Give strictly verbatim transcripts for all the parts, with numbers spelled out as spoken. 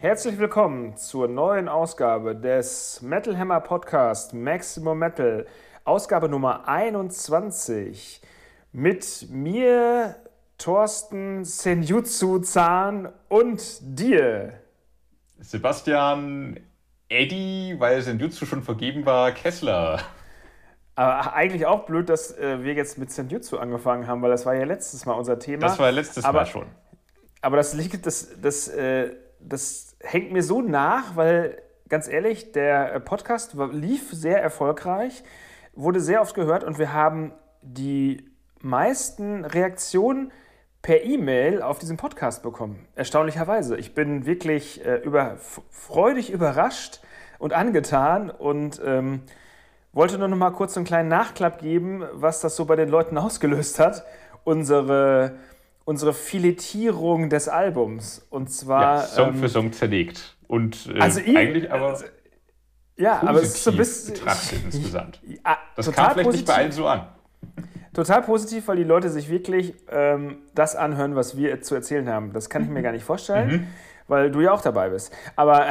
Herzlich willkommen zur neuen Ausgabe des Metal Hammer Podcast Maximum Metal, Ausgabe Nummer einundzwanzig. Mit mir, Thorsten Senjutsu Zahn und dir. Sebastian Eddie, weil Senjutsu schon vergeben war, Kessler. Aber eigentlich auch blöd, dass äh, wir jetzt mit Senjutsu angefangen haben, weil das war ja letztes Mal unser Thema. Das war letztes aber, Mal schon. Aber das liegt, das, das, äh, das hängt mir so nach, weil, ganz ehrlich, der Podcast lief sehr erfolgreich, wurde sehr oft gehört und wir haben die meisten Reaktionen per E-Mail auf diesen Podcast bekommen. Erstaunlicherweise. Ich bin wirklich äh, über, freudig überrascht und angetan und ähm, wollte nur noch mal kurz einen kleinen Nachklapp geben, was das so bei den Leuten ausgelöst hat. Unsere, unsere Filetierung des Albums. Und zwar... Ja, Song ähm, für Song zerlegt. Und äh, also ich, eigentlich aber also, ja, aber es ist so ein bisschen betrachtet insgesamt. Ja, das kam vielleicht positiv. Nicht bei allen so an. Total positiv, weil die Leute sich wirklich ähm, das anhören, was wir zu erzählen haben. Das kann ich mir gar nicht vorstellen, mhm. weil du ja auch dabei bist. Aber...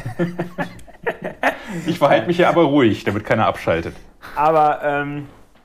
Ich verhalte mich ja aber ruhig, damit keiner abschaltet. Aber, ähm,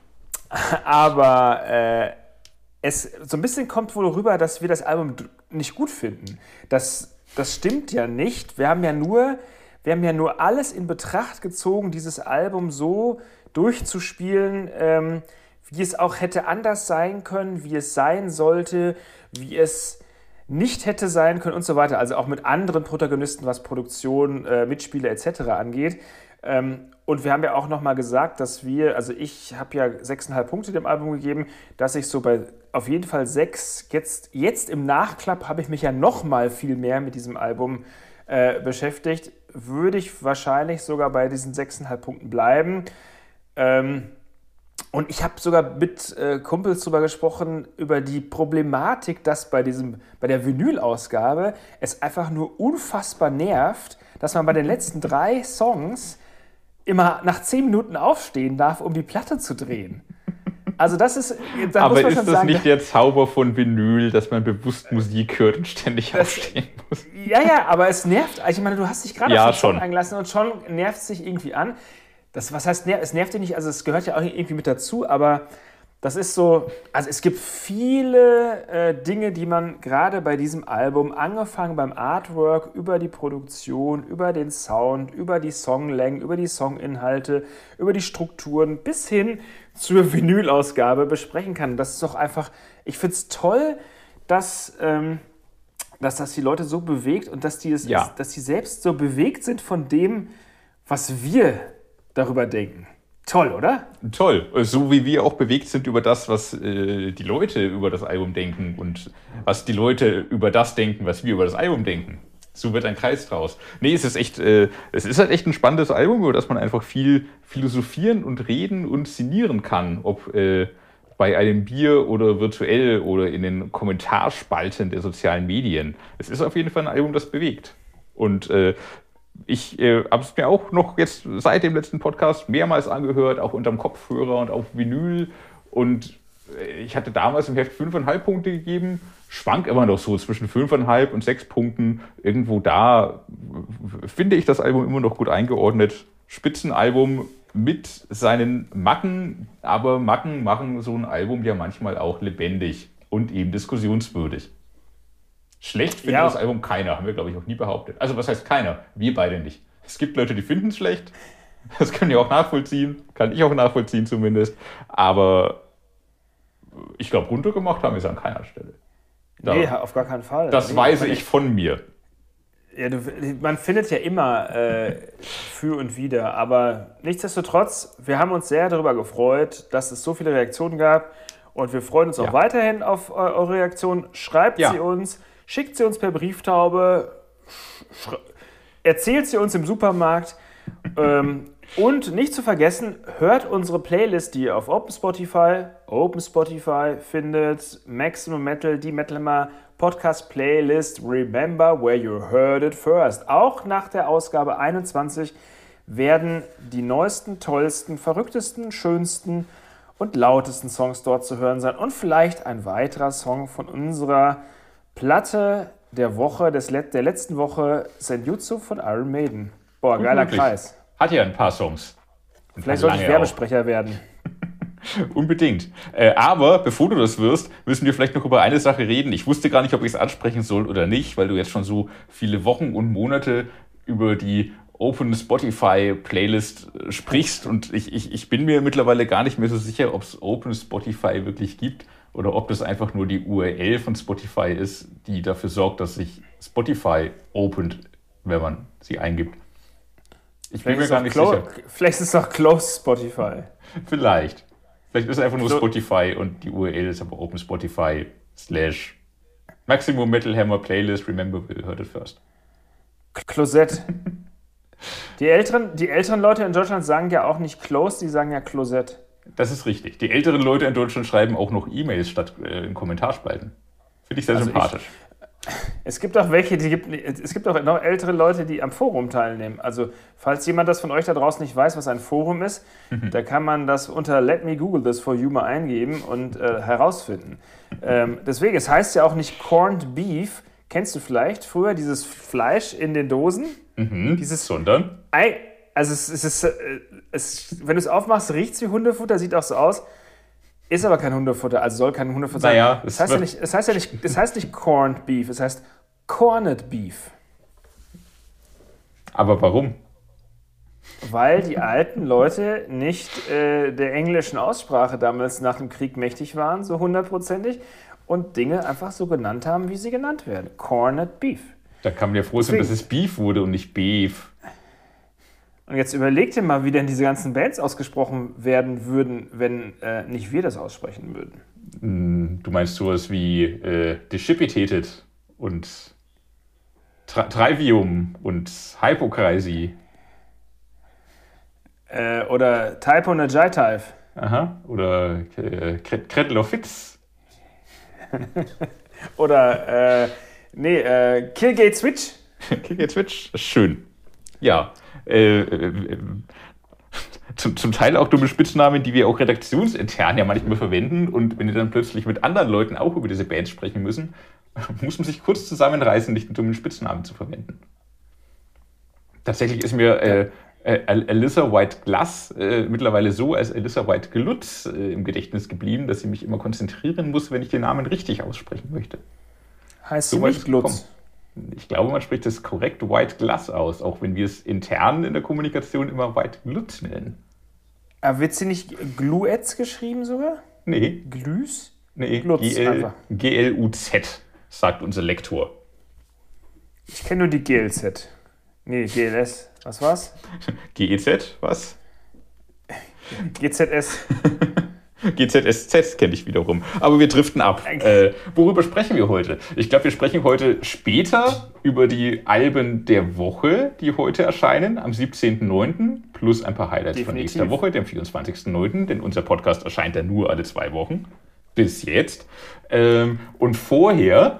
aber äh, es so ein bisschen kommt wohl rüber, dass wir das Album nicht gut finden. Das, das stimmt ja nicht. Wir haben ja nur, wir haben ja nur alles in Betracht gezogen, dieses Album so durchzuspielen, ähm, wie es auch hätte anders sein können, wie es sein sollte, wie es nicht hätte sein können und so weiter. Also auch mit anderen Protagonisten, was Produktion, äh, Mitspieler et cetera angeht. Ähm, und wir haben ja auch nochmal gesagt, dass wir, also ich habe ja sechseinhalb Punkte dem Album gegeben, dass ich so bei auf jeden Fall sechs, jetzt, jetzt im Nachklapp habe ich mich ja nochmal viel mehr mit diesem Album äh, beschäftigt, würde ich wahrscheinlich sogar bei diesen sechseinhalb Punkten bleiben. Ähm, Und ich habe sogar mit äh, Kumpels darüber gesprochen, über die Problematik, dass bei, diesem, bei der Vinyl-Ausgabe es einfach nur unfassbar nervt, dass man bei den letzten drei Songs immer nach zehn Minuten aufstehen darf, um die Platte zu drehen. Also das ist... Da Aber muss man ist schon das sagen, nicht der Zauber von Vinyl, dass man bewusst Musik hört und ständig das, aufstehen muss? Ja, ja, aber es nervt. Ich meine, du hast dich gerade ja, auf den Song eingelassen und schon nervt es sich irgendwie an. Das, was heißt, es nervt dich nicht, also es gehört ja auch irgendwie mit dazu, aber das ist so, also es gibt viele äh, Dinge, die man gerade bei diesem Album, angefangen beim Artwork, über die Produktion, über den Sound, über die Songlängen, über die Songinhalte, über die Strukturen bis hin zur Vinyl-Ausgabe besprechen kann. Das ist doch einfach, ich finde es toll, dass, ähm, dass das die Leute so bewegt und dass die, es, ja. dass die selbst so bewegt sind von dem, was wir darüber denken. Toll, oder? Toll. So wie wir auch bewegt sind über das, was äh, die Leute über das Album denken und was die Leute über das denken, was wir über das Album denken. So wird ein Kreis draus. Nee, es ist echt, äh, es ist halt echt ein spannendes Album, über das man einfach viel philosophieren und reden und sinnieren kann. Ob äh, bei einem Bier oder virtuell oder in den Kommentarspalten der sozialen Medien. Es ist auf jeden Fall ein Album, das bewegt. Und äh, Ich äh, habe es mir auch noch jetzt seit dem letzten Podcast mehrmals angehört, auch unterm Kopfhörer und auf Vinyl. Und äh, ich hatte damals im Heft fünfeinhalb Punkte gegeben, schwank immer noch so zwischen fünfeinhalb und sechs Punkten. Irgendwo da finde ich das Album immer noch gut eingeordnet. Spitzenalbum mit seinen Macken, aber Macken machen so ein Album ja manchmal auch lebendig und eben diskussionswürdig. Schlecht findet ja. Das Album keiner, haben wir, glaube ich, auch nie behauptet. Also was heißt keiner? Wir beide nicht. Es gibt Leute, die finden es schlecht. Das können wir auch nachvollziehen. Kann ich auch nachvollziehen zumindest. Aber ich glaube, runtergemacht haben wir es an keiner Stelle. Da, nee, auf gar keinen Fall. Das nee, weiß ich von mir. Ja, du, man findet ja immer äh, für und wider. Aber nichtsdestotrotz, wir haben uns sehr darüber gefreut, dass es so viele Reaktionen gab. Und wir freuen uns auch ja. weiterhin auf eure Reaktionen. Schreibt ja. sie uns. Schickt sie uns per Brieftaube, erzählt sie uns im Supermarkt ähm, und nicht zu vergessen, hört unsere Playlist, die ihr auf Open Spotify, Open Spotify findet, Maximum Metal, die Metal Hammer Podcast Playlist, Remember Where You Heard It First. Auch nach der Ausgabe einundzwanzig werden die neuesten, tollsten, verrücktesten, schönsten und lautesten Songs dort zu hören sein und vielleicht ein weiterer Song von unserer Platte der Woche, des Let- der letzten Woche Senjutsu von Iron Maiden. Boah, geiler Unmöglich. Kreis. Hat ja ein paar Songs. Ein Vielleicht paar sollte ich lange Werbesprecher werden. auch. Unbedingt. Äh, aber bevor du das wirst, müssen wir vielleicht noch über eine Sache reden. Ich wusste gar nicht, ob ich es ansprechen soll oder nicht, weil du jetzt schon so viele Wochen und Monate über die Open Spotify Playlist sprichst und ich, ich, ich bin mir mittlerweile gar nicht mehr so sicher, ob es Open Spotify wirklich gibt oder ob das einfach nur die U R L von Spotify ist, die dafür sorgt, dass sich Spotify opent, wenn man sie eingibt. Ich bin mir gar nicht sicher. Vielleicht ist es doch Close Spotify. Vielleicht. Vielleicht ist es einfach nur So- Spotify und die U R L ist aber Open Spotify slash Maximum Metal Hammer Playlist. Remember, we heard it first. Closet. Die älteren, die älteren Leute in Deutschland sagen ja auch nicht Close, die sagen ja Closet. Das ist richtig. Die älteren Leute in Deutschland schreiben auch noch E-Mails statt äh, in Kommentarspalten. Finde ich sehr Also sympathisch. Es gibt auch welche, die gibt, es gibt auch noch ältere Leute, die am Forum teilnehmen. Also, falls jemand das von euch da draußen nicht weiß, was ein Forum ist, da kann man das unter Let me Google this for you mal eingeben und äh, herausfinden. Ähm, deswegen, es heißt ja auch nicht Corned Beef. Kennst du vielleicht früher dieses Fleisch in den Dosen? Mhm. Dieses Sondern? Ei, also es, es ist, äh, es, wenn du es aufmachst, riecht es wie Hundefutter, sieht auch so aus, ist aber kein Hundefutter, also soll kein Hundefutter Naja, sein. es Es heißt, ja wird- nicht, es, heißt ja nicht, es heißt nicht Corned Beef, es heißt Corned Beef, Aber warum? weil die alten Leute nicht äh, der englischen Aussprache damals nach dem Krieg mächtig waren, so hundertprozentig, und Dinge einfach so genannt haben, wie sie genannt werden. Corned Beef. Da kann man ja froh sein, dass Deswegen- es Beef wurde und nicht Beef. Und jetzt überleg dir mal, wie denn diese ganzen Bands ausgesprochen werden würden, wenn äh, nicht wir das aussprechen würden. Hm, Du meinst sowas wie äh, Decipitated und Tra- Trivium und Hypocrisy. Äh, oder Typo Najaitive. Aha. Oder äh, Kretloffitz. Oder, äh, nee, äh, Killgate Switch. Kick Switch. Schön. Ja. Äh, äh, zum, zum Teil auch dumme Spitznamen, die wir auch redaktionsintern ja manchmal verwenden. Und wenn wir dann plötzlich mit anderen Leuten auch über diese Bands sprechen müssen, muss man sich kurz zusammenreißen, nicht einen dummen Spitznamen zu verwenden. Tatsächlich ist mir äh, äh, Alyssa White Glass äh, mittlerweile so als Alyssa White Glutz äh, im Gedächtnis geblieben, dass ich mich immer konzentrieren muss, wenn ich den Namen richtig aussprechen möchte. Heißt So sie weit nicht ist Glutz. Ich glaube, man spricht das korrekt White Glass aus, auch wenn wir es intern in der Kommunikation immer White Glutz nennen. Aber wird sie nicht Gluetz geschrieben sogar? Nee, Glüs? nee, Glutz G L, einfach. G L U Z, sagt unser Lektor. Ich kenne nur die G L Z. Nee, G L S. Was war's? G E Z, was? G Z S. G Z S Z kenne ich wiederum. Aber wir driften ab. Äh, worüber sprechen wir heute? Ich glaube, wir sprechen heute später über die Alben der Woche, die heute erscheinen, am siebzehnten neunten plus ein paar Highlights von Definitiv. nächster Woche, dem vierundzwanzigsten neunten denn unser Podcast erscheint ja nur alle zwei Wochen. Bis jetzt. Ähm, und vorher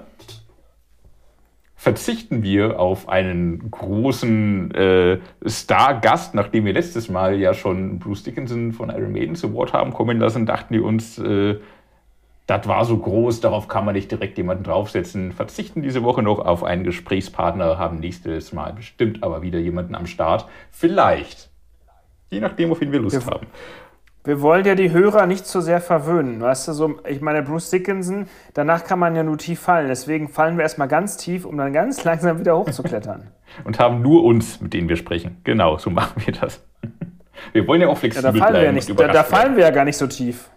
verzichten wir auf einen großen äh, Star-Gast, nachdem wir letztes Mal ja schon Bruce Dickinson von Iron Maiden zu Wort haben kommen lassen, dachten wir uns, äh, das war so groß, darauf kann man nicht direkt jemanden draufsetzen. Verzichten diese Woche noch auf einen Gesprächspartner, haben nächstes Mal bestimmt aber wieder jemanden am Start. Vielleicht. Je nachdem, auf wen wir Lust Wir- haben. Wir wollen ja die Hörer nicht zu sehr verwöhnen. Weißt du, so, ich meine, Bruce Dickinson, danach kann man ja nur tief fallen. Deswegen fallen wir erstmal ganz tief, um dann ganz langsam wieder hochzuklettern. Und haben nur uns, mit denen wir sprechen. Genau, so machen wir das. Wir wollen ja auch Ja, flexibel da fallen wir ja bleiben. nicht, und da, da überrascht werden. fallen wir ja gar nicht so tief.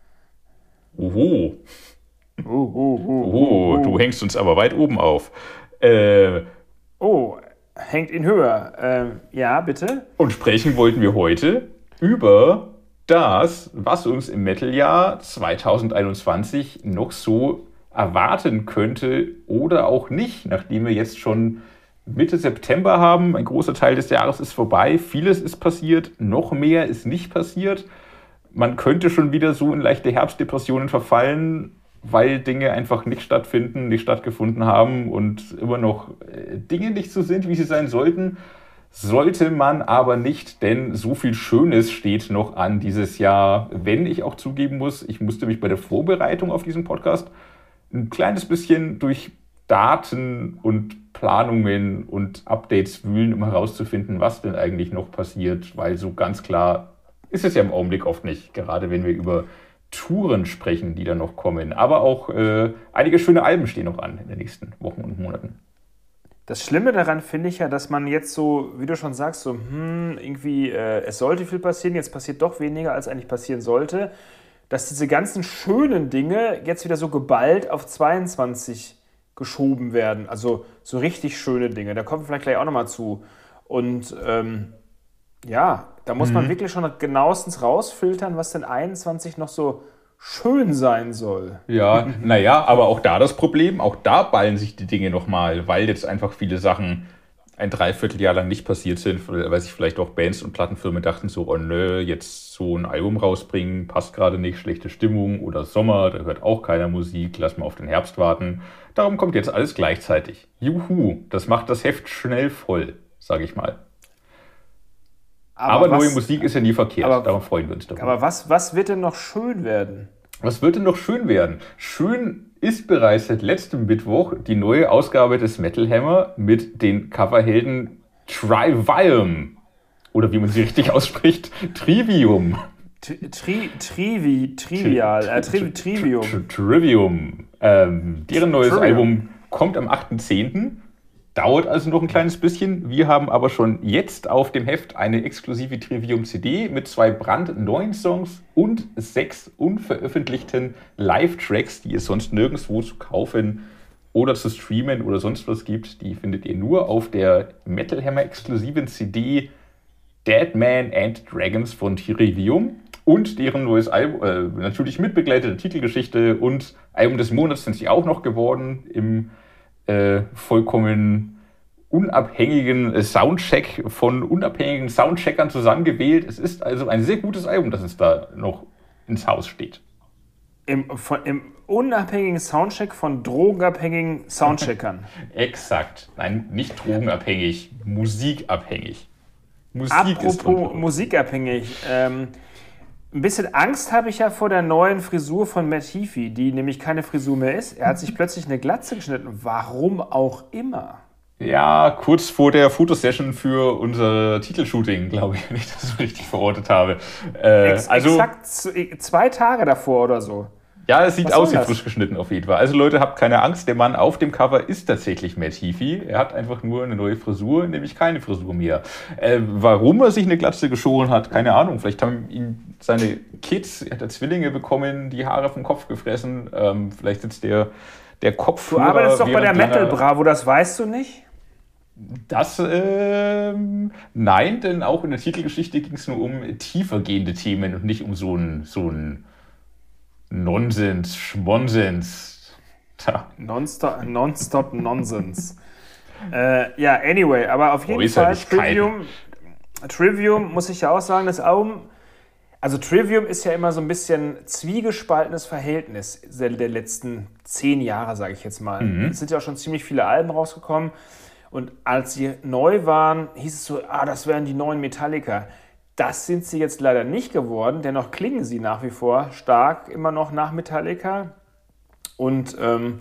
Oho. Oh, oh, oh, Oh, du hängst uns aber weit oben auf. Äh, oh, hängt ihn höher. Ähm, ja, bitte. und sprechen wollten wir heute über das, was uns im Metal-Jahr zweitausendeinundzwanzig noch so erwarten könnte oder auch nicht, nachdem wir jetzt schon Mitte September haben. Ein großer Teil des Jahres ist vorbei. Vieles ist passiert, noch mehr ist nicht passiert. Man könnte schon wieder so in leichte Herbstdepressionen verfallen, weil Dinge einfach nicht stattfinden, nicht stattgefunden haben und immer noch äh, Dinge nicht so sind, wie sie sein sollten. Sollte man aber nicht, denn so viel Schönes steht noch an dieses Jahr. Wenn ich auch zugeben muss, ich musste mich bei der Vorbereitung auf diesen Podcast ein kleines bisschen durch Daten und Planungen und Updates wühlen, um herauszufinden, was denn eigentlich noch passiert, weil so ganz klar ist es ja im Augenblick oft nicht, gerade wenn wir über Touren sprechen, die da noch kommen. Aber auch äh, einige schöne Alben stehen noch an in den nächsten Wochen und Monaten. Das Schlimme daran finde ich ja, dass man jetzt so, wie du schon sagst, so, hm, irgendwie, äh, es sollte viel passieren, jetzt passiert doch weniger, als eigentlich passieren sollte, dass diese ganzen schönen Dinge jetzt wieder so geballt auf zweiundzwanzig geschoben werden. Also so richtig schöne Dinge. Da kommen wir vielleicht gleich auch nochmal zu. Und ähm, ja, da muss man wirklich schon genauestens rausfiltern, was denn einundzwanzig noch so schön sein soll. Ja, naja, aber auch da das Problem, auch da ballen sich die Dinge nochmal, weil jetzt einfach viele Sachen ein Dreivierteljahr lang nicht passiert sind, weil sich vielleicht auch Bands und Plattenfirmen dachten so, oh nö, jetzt so ein Album rausbringen, passt gerade nicht, schlechte Stimmung oder Sommer, da hört auch keiner Musik, lass mal auf den Herbst warten. Darum kommt jetzt alles gleichzeitig. Juhu, das macht das Heft schnell voll, sage ich mal. Aber, aber was, neue Musik ist ja nie verkehrt, aber, darum freuen wir uns darüber. Aber was, was wird denn noch schön werden? Was wird denn noch schön werden? Schön ist bereits seit letztem Mittwoch die neue Ausgabe des Metal Hammer mit den Coverhelden Trivium. Oder wie man sie richtig ausspricht, Trivium. Tri, Trivi, Trivial, äh, Tri, Trivium. Trivium. Ähm, deren neues Trivium. Album kommt am achten zehnten Dauert also noch ein kleines bisschen. Wir haben aber schon jetzt auf dem Heft eine exklusive Trivium-C D mit zwei brandneuen Songs und sechs unveröffentlichten Live-Tracks, die es sonst nirgendwo zu kaufen oder zu streamen oder sonst was gibt. Die findet ihr nur auf der Metal Hammer exklusiven C D Dead Man and Dragons von Trivium. Und deren neues Album, äh, natürlich mit begleiteter Titelgeschichte und Album des Monats sind sie auch noch geworden im Äh, vollkommen unabhängigen Soundcheck von unabhängigen Soundcheckern zusammengewählt. Es ist also ein sehr gutes Album, das es da noch ins Haus steht. Im, von, im unabhängigen Soundcheck von drogenabhängigen Soundcheckern. Exakt. Nein, nicht drogenabhängig, musikabhängig. Musik Apropos ist musikabhängig. Ähm, Ein bisschen Angst habe ich ja vor der neuen Frisur von Matt Heafy, die nämlich keine Frisur mehr ist. Er hat sich plötzlich eine Glatze geschnitten. Warum auch immer. Ja, kurz vor der Fotosession für unser Titelshooting, glaube ich, wenn ich das richtig verortet habe. Äh, Ex- also, exakt zwei Tage davor oder so. Ja, es sieht Was aus wie soll das? frisch geschnitten auf jeden Fall. Also Leute, habt keine Angst, der Mann auf dem Cover ist tatsächlich Matt Heafy. Er hat einfach nur eine neue Frisur, nämlich keine Frisur mehr. Äh, warum er sich eine Glatze geschoren hat, keine Ahnung. Vielleicht haben ihm seine Kids, er hat ja Zwillinge bekommen, die Haare vom Kopf gefressen. Ähm, vielleicht sitzt der, der Kopf. Du arbeitest doch bei der Metal Bravo, das weißt du nicht? Das, ähm, nein, denn auch in der Titelgeschichte ging es nur um tiefergehende Themen und nicht um so ein, so ein Nonsens, Schmonsens. Nonstop, Nonstop Nonsens. äh, ja, anyway, aber auf jeden Fall Trivium, Trivium, muss ich ja auch sagen, das Album, also Trivium ist ja immer so ein bisschen zwiegespaltenes Verhältnis der, der letzten zehn Jahre, sage ich jetzt mal. Mhm. Es sind ja auch schon ziemlich viele Alben rausgekommen und als sie neu waren, hieß es so, ah, das wären die neuen Metallica. Das sind sie jetzt leider nicht geworden, dennoch klingen sie nach wie vor stark immer noch nach Metallica. Und ähm,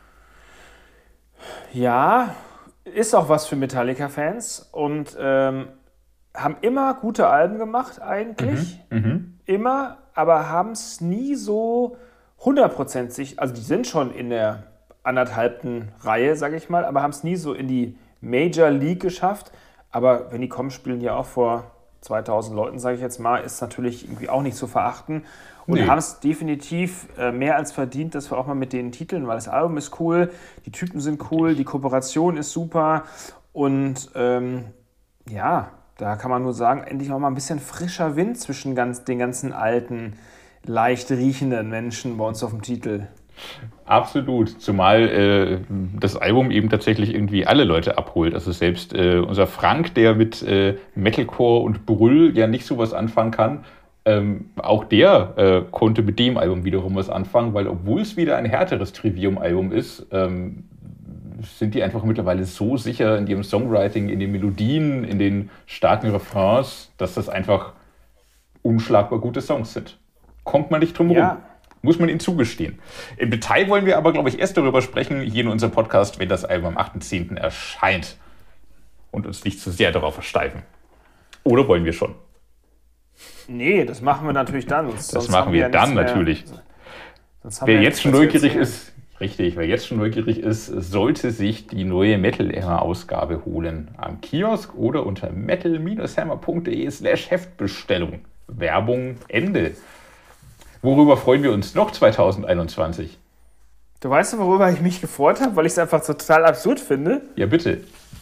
ja, ist auch was für Metallica-Fans und ähm, haben immer gute Alben gemacht eigentlich, mhm, mh. immer, aber haben es nie so hundertprozentig, also die sind schon in der anderthalbten Reihe, sage ich mal, aber haben es nie so in die Major League geschafft. Aber wenn die kommen, spielen die auch vor zweitausend Leuten, sage ich jetzt mal, ist natürlich irgendwie auch nicht zu verachten. Und nee. haben es definitiv äh, mehr als verdient, dass wir auch mal mit den Titeln, weil das Album ist cool, die Typen sind cool, die Kooperation ist super und ähm, ja, da kann man nur sagen, endlich auch mal ein bisschen frischer Wind zwischen ganz, den ganzen alten, leicht riechenden Menschen bei uns auf dem Titel. Absolut, zumal äh, das Album eben tatsächlich irgendwie alle Leute abholt. Also selbst äh, unser Frank, der mit äh, Metalcore und Brüll ja nicht so was anfangen kann, ähm, auch der äh, konnte mit dem Album wiederum was anfangen, weil obwohl es wieder ein härteres Trivium-Album ist, ähm, sind die einfach mittlerweile so sicher in ihrem Songwriting, in den Melodien, in den starken Refrains, dass das einfach unschlagbar gute Songs sind. Kommt man nicht drum ja. rum. Muss man ihnen zugestehen. Im Detail wollen wir aber, glaube ich, erst darüber sprechen, hier in unserem Podcast, wenn das Album am achten zehnten erscheint. Und uns nicht zu sehr darauf versteifen. Oder wollen wir schon? Nee, das machen wir natürlich dann. Das sonst machen wir, wir dann mehr, natürlich. Wer jetzt schon neugierig ist, richtig, wer jetzt schon neugierig ist, sollte sich die neue Metal Hammer Ausgabe holen. Am Kiosk oder unter metal hammer punkt de slash Heftbestellung. Werbung Ende. Worüber freuen wir uns noch zwanzig einundzwanzig? Du weißt, worüber ich mich gefreut habe, weil ich es einfach total absurd finde? Ja, bitte.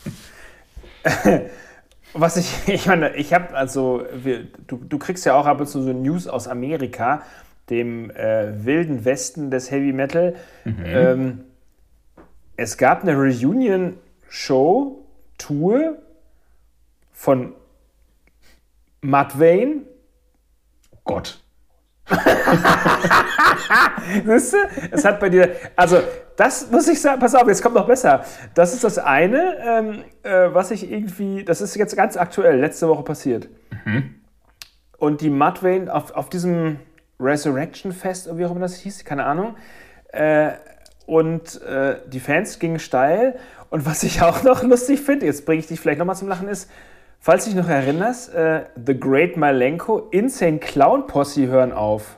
Was ich, ich meine, ich habe also, wir, du, du kriegst ja auch ab und zu so News aus Amerika, dem äh, wilden Westen des Heavy Metal. Mhm. Ähm, es gab eine Reunion-Show-Tour von Mudvayne. Oh Gott. Siehst du? Es hat bei dir, also das muss ich sagen, pass auf, jetzt kommt noch besser. Das ist das eine, ähm, äh, was ich irgendwie, das ist jetzt ganz aktuell, letzte Woche passiert. Mhm. Und die Mudvayne auf, auf diesem Resurrection Fest, wie auch immer das hieß, keine Ahnung, äh, und äh, die Fans gingen steil. Und was ich auch noch lustig finde, jetzt bringe ich dich vielleicht nochmal zum Lachen, ist, falls du dich noch erinnerst, äh, The Great Malenko, Insane Clown Posse hören auf.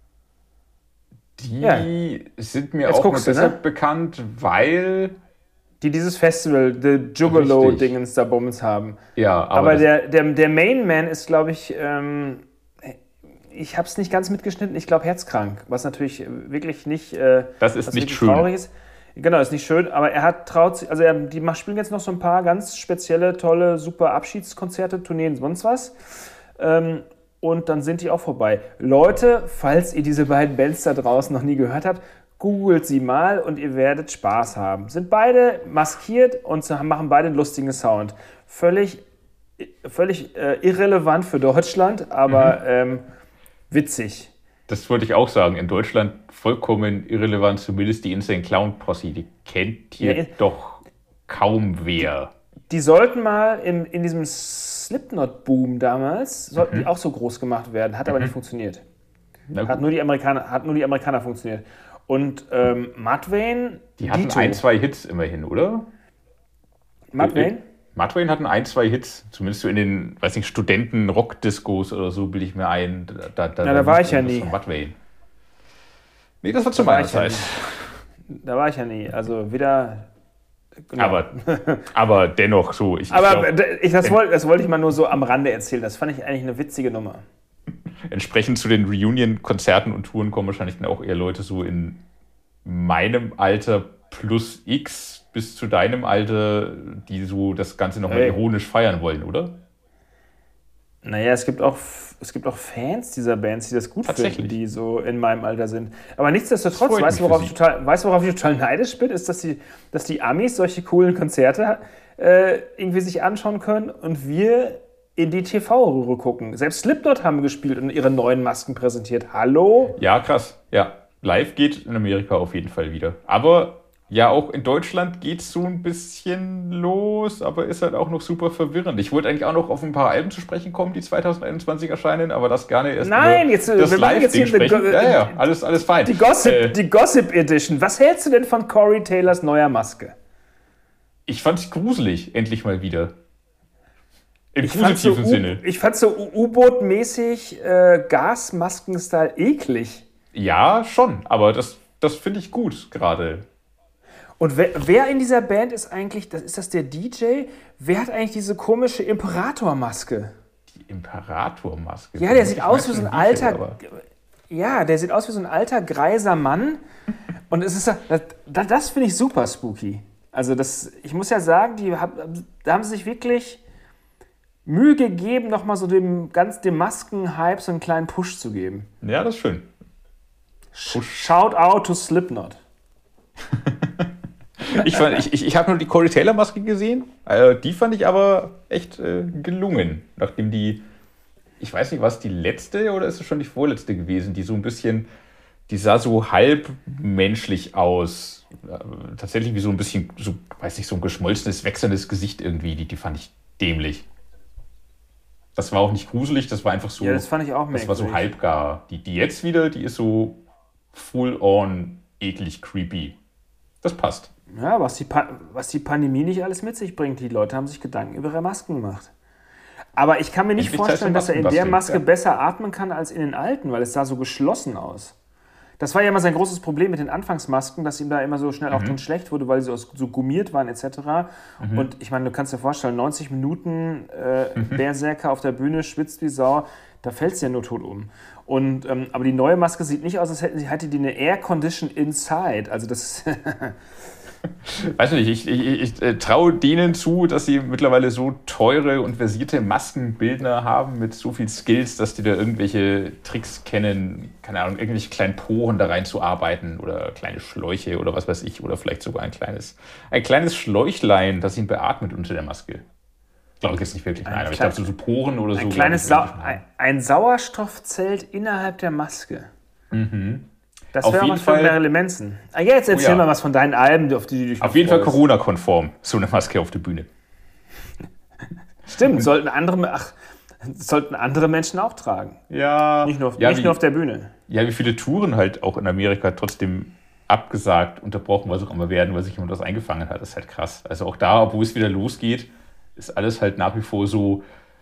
Die ja. sind mir Jetzt auch nur deshalb ne? bekannt, weil... Die dieses Festival, The Juggalo-Dingens da Bums haben. Ja, aber... aber der, der, der Main Man ist, glaube ich, ähm, ich habe es nicht ganz mitgeschnitten, ich glaube herzkrank, was natürlich wirklich nicht... Äh, das ist nicht schön. Traurig ist. Genau, ist nicht schön, aber er hat traut sich, also er, die spielen jetzt noch so ein paar ganz spezielle, tolle, super Abschiedskonzerte, Tourneen, sonst was. Ähm, und dann sind die auch vorbei. Leute, falls ihr diese beiden Bands da draußen noch nie gehört habt, googelt sie mal und ihr werdet Spaß haben. Sind beide maskiert und machen beide einen lustigen Sound. Völlig, völlig äh, irrelevant für Deutschland, aber mhm. ähm, witzig. Das wollte ich auch sagen. In Deutschland vollkommen irrelevant, zumindest die Insane Clown Posse. Die kennt hier ja, doch kaum wer. Die sollten mal in, in diesem Slipknot-Boom damals, sollten mhm. die auch so groß gemacht werden. Hat aber mhm. nicht funktioniert. Hat nur, die Amerikaner, hat nur die Amerikaner funktioniert. Und ähm, Mudvayne... Die hatten Dito. ein, zwei Hits immerhin, oder? Mudvayne? Mudvayne hatten ein, zwei Hits, zumindest so in den, weiß nicht, Studenten-Rock-Discos oder so, bilde ich mir ein. Da, da, ja, da war ich ja nie. Mudvayne. Nee, das war zu meiner Zeit. Ja da war ich ja nie. Also wieder. Genau. Aber, aber dennoch so. Ich, aber ich glaub, ich, das, wollte, das wollte ich mal nur so am Rande erzählen. Das fand ich eigentlich eine witzige Nummer. Entsprechend zu den Reunion-Konzerten und Touren kommen wahrscheinlich dann auch eher Leute so in meinem Alter plus X bis zu deinem Alter, die so das Ganze nochmal hey. ironisch feiern wollen, oder? Naja, es gibt auch, es gibt auch Fans dieser Bands, die das gut finden, die so in meinem Alter sind. Aber nichtsdestotrotz, weißt du, worauf ich total, weißt, worauf ich total neidisch bin, ist, dass die, dass die Amis solche coolen Konzerte äh, irgendwie sich anschauen können und wir in die T V-Röhre gucken. Selbst Slipknot haben gespielt und ihre neuen Masken präsentiert. Hallo? Ja, krass. Ja, live geht in Amerika auf jeden Fall wieder. Aber ja, auch in Deutschland geht es so ein bisschen los, aber ist halt auch noch super verwirrend. Ich wollte eigentlich auch noch auf ein paar Alben zu sprechen kommen, die zwanzig einundzwanzig erscheinen, aber das gerne erst Nein, jetzt, das wir machen jetzt hier sprechen. Die, ja, ja, alles, alles fein. Die Gossip, äh, die Gossip Edition. Was hältst du denn von Corey Taylors neuer Maske? Ich fand es gruselig, endlich mal wieder. Im positiven so Sinne. Ich fand so U-Boot-mäßig äh, Gasmasken-Style eklig. Ja, schon, aber das, das finde ich gut gerade. Und wer, wer in dieser Band ist eigentlich, das, ist das der D J? Wer hat eigentlich diese komische Imperator-Maske? Die Imperator-Maske? Ja, der sieht aus wie so ein alter, D J, ja, der sieht aus wie so ein alter, greiser Mann. Und es ist, das, das finde ich super spooky. Also das, ich muss ja sagen, die, da haben sie sich wirklich Mühe gegeben, nochmal so dem, ganz dem Masken-Hype so einen kleinen Push zu geben. Ja, das ist schön. Push. Shout out to Slipknot. Ich, ich, ich, ich habe nur die Corey Taylor Maske gesehen. Äh, die fand ich aber echt äh, gelungen. Nachdem die, ich weiß nicht, was die letzte oder ist es schon die vorletzte gewesen, die so ein bisschen, die sah so halb menschlich aus. Äh, tatsächlich wie so ein bisschen, so, weiß nicht, so ein geschmolzenes, wechselndes Gesicht irgendwie. Die, die fand ich dämlich. Das war auch nicht gruselig, das war einfach so. Ja, das fand ich auch merkwürdig. Das war so halbgar. Die, die jetzt wieder, die ist so full on eklig creepy. Das passt. Ja, was die, pa- was die Pandemie nicht alles mit sich bringt. Die Leute haben sich Gedanken über ihre Masken gemacht. Aber ich kann mir nicht Endlich vorstellen, dass er in der Maskenbasteln, Maske ja. besser atmen kann als in den alten, weil es sah so geschlossen aus. Das war ja immer sein großes Problem mit den Anfangsmasken, dass ihm da immer so schnell auch drin schlecht wurde, weil sie so so gummiert waren et cetera. Mhm. Und ich meine, du kannst dir vorstellen, neunzig Minuten äh, mhm. Berserker auf der Bühne, schwitzt wie Sau, da fällt es ja nur tot um. Und, ähm, aber die neue Maske sieht nicht aus, als hätten sie hätte die eine Air Condition inside. Also das ist Weiß nicht, ich, ich, ich äh, traue denen zu, dass sie mittlerweile so teure und versierte Maskenbildner haben mit so viel Skills, dass die da irgendwelche Tricks kennen, keine Ahnung, irgendwelche kleinen Poren da reinzuarbeiten oder kleine Schläuche oder was weiß ich, oder vielleicht sogar ein kleines, ein kleines Schläuchlein, das ihn beatmet unter der Maske. Glaube ich jetzt nicht wirklich, nein, aber ich glaube so, so Poren oder so. Ein kleines Sau- ein, ein Sauerstoffzelt innerhalb der Maske. Mhm. Das Auf wäre jeden was von Fall- Marilyn Manson. Ah, ja, jetzt erzähl Oh ja. mal was von deinen Alben, auf die du dich Auf jeden Fall freust. Corona-konform, so eine Maske auf der Bühne. Stimmt, sollten andere, ach, sollten andere Menschen auch tragen. Ja, Nicht nur auf, ja, nicht wie, nur auf der Bühne. ja, wie viele Touren halt auch in Amerika trotzdem abgesagt, unterbrochen, was auch immer werden, weil sich jemand das eingefangen hat. Das ist halt krass. Also auch da, wo es wieder losgeht, ist alles halt nach wie vor so,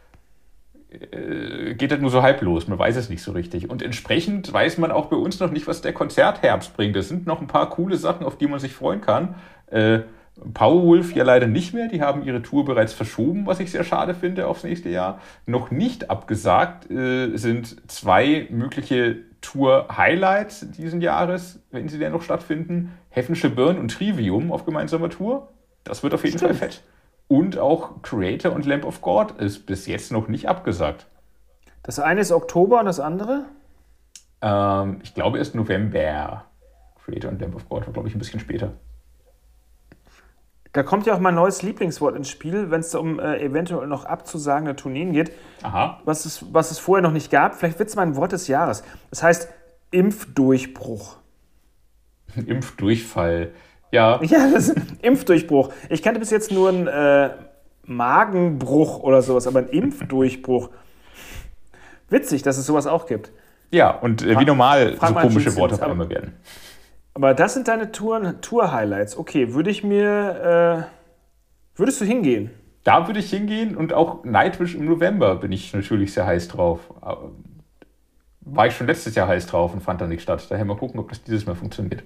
äh, geht halt nur so halb los. Man weiß es nicht so richtig. Und entsprechend weiß man auch bei uns noch nicht, was der Konzertherbst bringt. Es sind noch ein paar coole Sachen, auf die man sich freuen kann. Äh, Powerwolf ja leider nicht mehr. Die haben ihre Tour bereits verschoben, was ich sehr schade finde, aufs nächste Jahr. Noch nicht abgesagt äh, sind zwei mögliche Tour-Highlights diesen Jahres, wenn sie denn noch stattfinden. Heaven'sche Burn und Trivium auf gemeinsamer Tour. Das wird auf jeden Stimmt. Fall fett. Und auch Creator und Lamp of God ist bis jetzt noch nicht abgesagt. Das eine ist Oktober und das andere? Ähm, ich glaube erst November. Creator und Lamp of God war, glaube ich, ein bisschen später. Da kommt ja auch mein neues Lieblingswort ins Spiel, wenn es um äh, eventuell noch abzusagende Tourneen geht, Aha. was es, was es vorher noch nicht gab. Vielleicht wird es mal ein Wort des Jahres. Das heißt Impfdurchbruch. Impfdurchfall. Ja, Ja, das ist Impfdurchbruch. Ich kannte bis jetzt nur einen äh, Magenbruch oder sowas, aber ein Impfdurchbruch. Witzig, dass es sowas auch gibt. ja, und äh, wie normal frag so mal komische Gene Worte Simmons, auf einmal werden. Aber das sind deine Touren, Tour-Highlights. Okay, würde ich mir... Äh, würdest du hingehen? Da würde ich hingehen und auch Nightwish im November bin ich natürlich sehr heiß drauf. Aber war ich schon letztes Jahr heiß drauf und fand da nicht statt. Daher mal gucken, ob das dieses Mal funktioniert.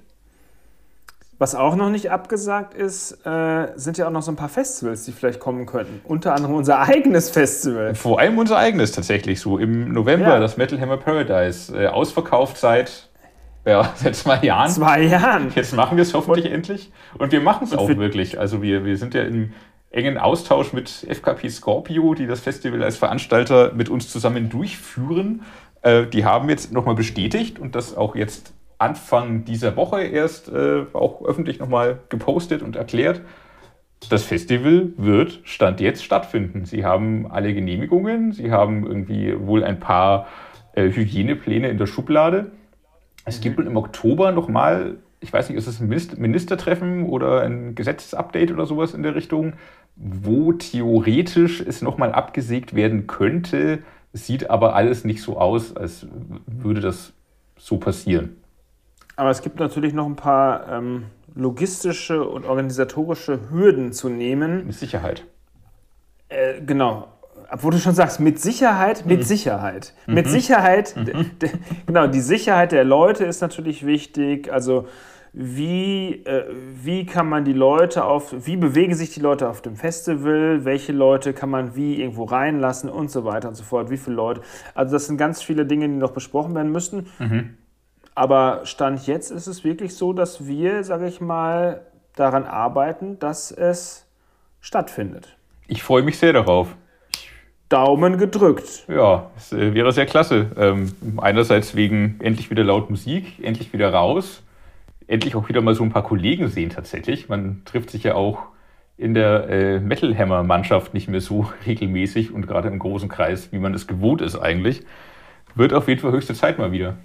Was auch noch nicht abgesagt ist, äh, sind ja auch noch so ein paar Festivals, die vielleicht kommen könnten. Unter anderem unser eigenes Festival. Vor allem unser eigenes tatsächlich so. Im November, Ja. das Metal Hammer Paradise. Äh, ausverkauft seit, ja, seit zwei Jahren. Zwei Jahren. Jetzt machen wir es hoffentlich Und- endlich. Und wir machen es auch wir- wirklich. Also wir, wir sind ja im engen Austausch mit F K P Scorpio, die das Festival als Veranstalter mit uns zusammen durchführen. Äh, die haben jetzt nochmal bestätigt und das auch jetzt Anfang dieser Woche erst äh, auch öffentlich nochmal gepostet und erklärt. Das Festival wird Stand jetzt stattfinden. Sie haben alle Genehmigungen, sie haben irgendwie wohl ein paar äh, Hygienepläne in der Schublade. Es gibt im Oktober nochmal, ich weiß nicht, ist es ein Minister- Ministertreffen oder ein Gesetzesupdate oder sowas in der Richtung, wo theoretisch es nochmal abgesägt werden könnte. Es sieht aber alles nicht so aus, als würde das so passieren. Aber es gibt natürlich noch ein paar ähm, logistische und organisatorische Hürden zu nehmen. Mit Sicherheit. Äh, genau. Obwohl du schon sagst, mit Sicherheit, mit Sicherheit. Mit Sicherheit, d- d- genau, die Sicherheit der Leute ist natürlich wichtig. Also wie, äh, wie kann man die Leute auf, wie bewegen sich die Leute auf dem Festival, welche Leute kann man wie irgendwo reinlassen und so weiter und so fort, wie viele Leute. Also das sind ganz viele Dinge, die noch besprochen werden müssen. Aber Stand jetzt ist es wirklich so, dass wir, sage ich mal, daran arbeiten, dass es stattfindet. Ich freue mich sehr darauf. Daumen gedrückt. Ja, es äh, wäre sehr klasse. Ähm, einerseits wegen endlich wieder laut Musik, endlich wieder raus, endlich auch wieder mal so ein paar Kollegen sehen tatsächlich. Man trifft sich ja auch in der äh, Metal Hammer Mannschaft nicht mehr so regelmäßig und gerade im großen Kreis, wie man es gewohnt ist eigentlich. Wird auf jeden Fall höchste Zeit mal wieder.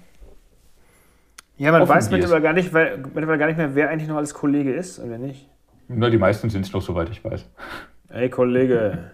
Ja, man Hoffen weiß wir es. mittlerweile gar, nicht, weil, mittlerweile gar nicht mehr, wer eigentlich noch als Kollege ist und wer nicht. Na, die meisten sind es noch, soweit ich weiß. Ey, Kollege.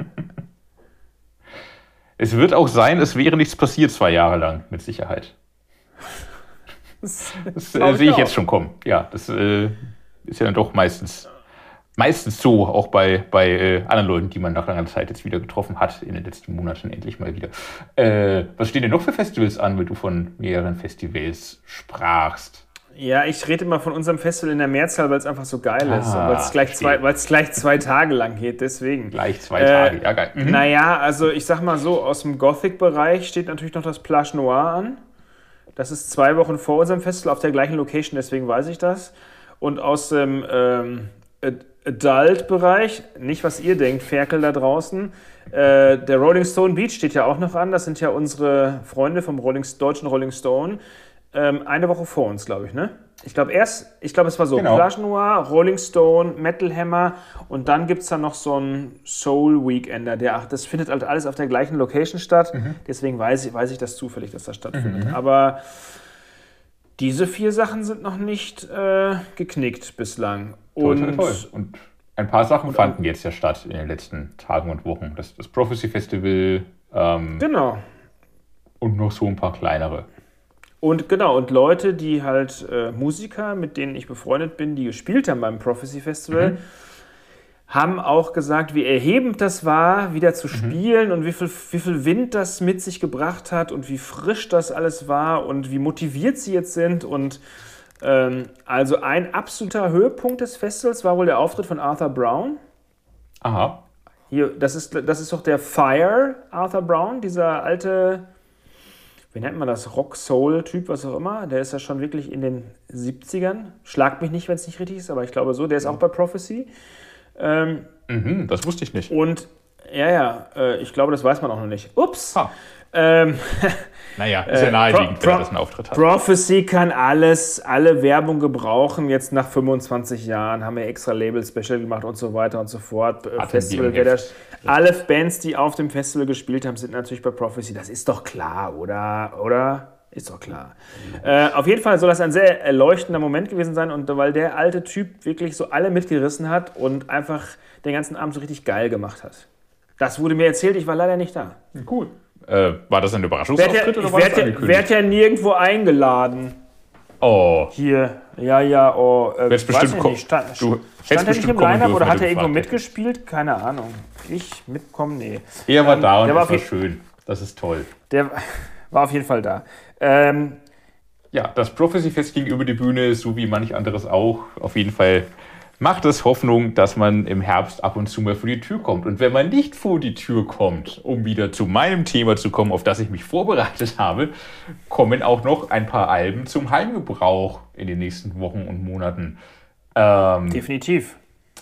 Es wird auch sein, es wäre nichts passiert zwei Jahre lang, mit Sicherheit. Das, das äh, sehe ich jetzt schon kommen. Ja, das äh, ist ja dann doch meistens, meistens so, auch bei, bei äh, anderen Leuten, die man nach langer Zeit jetzt wieder getroffen hat, in den letzten Monaten endlich mal wieder. Äh, was stehen denn noch für Festivals an, wenn du von mehreren Festivals sprachst? Ja, ich rede mal von unserem Festival in der Mehrzahl, weil es einfach so geil ist. Ah, Weil es gleich, zwei, gleich zwei Tage lang geht, deswegen. Gleich zwei Tage, äh, ja geil. Mhm. Naja, also ich sag mal so, aus dem Gothic-Bereich steht natürlich noch das Plage Noir an. Das ist zwei Wochen vor unserem Festival auf der gleichen Location, deswegen weiß ich das. Und aus dem ähm, Adult-Bereich, nicht was ihr denkt, Ferkel da draußen, äh, der Rolling Stone Beach steht ja auch noch an. Das sind ja unsere Freunde vom Rolling, deutschen Rolling Stone. Ähm, eine Woche vor uns, glaube ich, ne? Ich glaube erst, ich glaube es war so, genau. Plage Noir, Rolling Stone, Metal Hammer und dann gibt es da noch so einen Soul Weekender, der, ach, das findet halt alles auf der gleichen Location statt, mhm. deswegen weiß ich, weiß ich das zufällig, dass das stattfindet. Mhm. Aber diese vier Sachen sind noch nicht äh, geknickt bislang. Und, toll, toll, toll. Und ein paar Sachen fanden jetzt ja statt in den letzten Tagen und Wochen. Das, das Prophecy Festival ähm, genau. Und noch so ein paar kleinere. Und genau, und Leute, die halt äh, Musiker, mit denen ich befreundet bin, die gespielt haben beim Prophecy Festival, mhm. haben auch gesagt, wie erhebend das war, wieder zu spielen mhm. und wie viel, wie viel Wind das mit sich gebracht hat und wie frisch das alles war und wie motiviert sie jetzt sind. Und ähm, also ein absoluter Höhepunkt des Festivals war wohl der Auftritt von Arthur Brown. Aha. Hier, das ist, das ist doch der Fire Arthur Brown, dieser alte... Wie nennt man das? Rock-Soul-Typ, was auch immer. Der ist ja schon wirklich in den siebzigern. Schlag mich nicht, wenn es nicht richtig ist, aber ich glaube so. Der ist auch bei Prophecy. Ähm, mhm, das wusste ich nicht. Und, ja, ja, äh, ich glaube, das weiß man auch noch nicht. Ups. Ah. Ähm, naja, ist ja naheliegend, Pro- wenn er das einen Auftritt hat. Prophecy kann alles, alle Werbung gebrauchen. Jetzt nach fünfundzwanzig Jahren haben wir extra Label-Special gemacht und so weiter und so fort. Hatten Festival, wer das, alle Bands, die auf dem Festival gespielt haben, sind natürlich bei Prophecy. Das ist doch klar, oder? Oder? Ist doch klar. Äh, auf jeden Fall soll das ein sehr erleuchtender Moment gewesen sein, und weil der alte Typ wirklich so alle mitgerissen hat und einfach den ganzen Abend so richtig geil gemacht hat. Das wurde mir erzählt, ich war leider nicht da. Cool. Äh, war das ein Überraschungsauftritt ja, oder war das angekündigt? Ich werde ja nirgendwo eingeladen. Oh. Hier, ja, ja, oh. Äh, jetzt bestimmt weiß ich nicht. Stand, du stand er nicht im Line-Up oder hat er irgendwo gefragt, mitgespielt? Keine Ahnung. Ich mitkommen? Nee. Er war ähm, da und das war, war schön. Das ist toll. Der war auf jeden Fall da. Ähm, ja, das Prophecy-Fest ging über die Bühne, so wie manch anderes auch. Auf jeden Fall macht es Hoffnung, dass man im Herbst ab und zu mal vor die Tür kommt. Und wenn man nicht vor die Tür kommt, um wieder zu meinem Thema zu kommen, auf das ich mich vorbereitet habe, kommen auch noch ein paar Alben zum Heimgebrauch in den nächsten Wochen und Monaten. Ähm, Definitiv.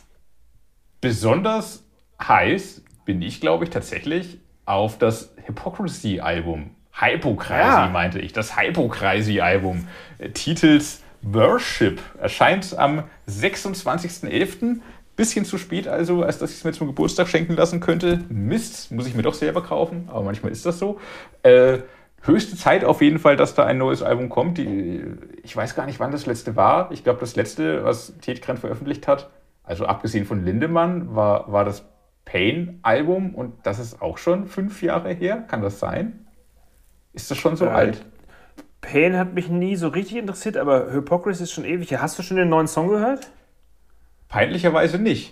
Besonders heiß bin ich, glaube ich, tatsächlich auf das Hypocrisy-Album. Hypocrisy ja. meinte ich. Das Hypocrisy-Album. Äh, Titels Worship erscheint am sechsundzwanzigsten elften Bisschen zu spät also, als dass ich es mir zum Geburtstag schenken lassen könnte. Mist, muss ich mir doch selber kaufen, aber manchmal ist das so. Äh, höchste Zeit auf jeden Fall, dass da ein neues Album kommt. Die, ich weiß gar nicht, wann das letzte war. Ich glaube, das letzte, was Tetgren veröffentlicht hat, also abgesehen von Lindemann, war, war das Pain-Album, und das ist auch schon fünf Jahre her. Kann das sein? Ist das schon so äh, alt? Pain hat mich nie so richtig interessiert, aber Hypocrisy ist schon ewig. Hast du schon den neuen Song gehört? Peinlicherweise nicht.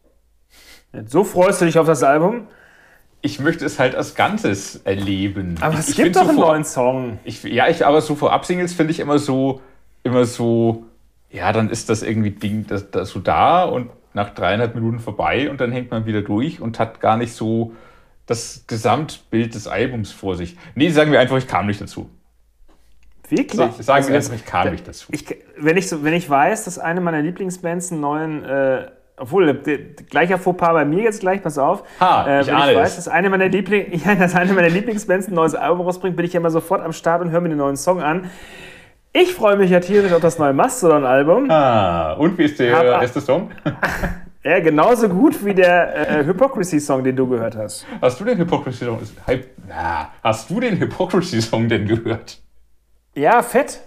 So freust du dich auf das Album? Ich möchte es halt als Ganzes erleben. Aber es ich, gibt ich doch so einen vor, neuen Song. Ich, ja, ich, aber so Vorab-Singles finde ich immer so, immer so, ja, dann ist das irgendwie Ding, das, das so da und nach dreieinhalb Minuten vorbei und dann hängt man wieder durch und hat gar nicht so das Gesamtbild des Albums vor sich. Nee, sagen wir einfach, ich kam nicht dazu. Wirklich? So, sagen wir einfach, ich kam nicht dazu. Ich, wenn, ich so, wenn ich weiß, dass eine meiner Lieblingsbands einen neuen, äh, obwohl, der, gleicher Fauxpas bei mir jetzt gleich, pass auf. Ha, äh, ich wenn ahne ich weiß, es. dass eine meiner, Liebling, ja, dass eine meiner Lieblingsbands ein neues Album rausbringt, bin ich ja immer sofort am Start und höre mir den neuen Song an. Ich freue mich ja tierisch auf das neue Mastodon-Album. Ah, und wie ist der Hab, erste Song? Ja, genauso gut wie der äh, Hypocrisy-Song, den du gehört hast. Hast du den Hypocrisy-Song? Na, hast du den Hypocrisy-Song denn gehört? Ja, fett.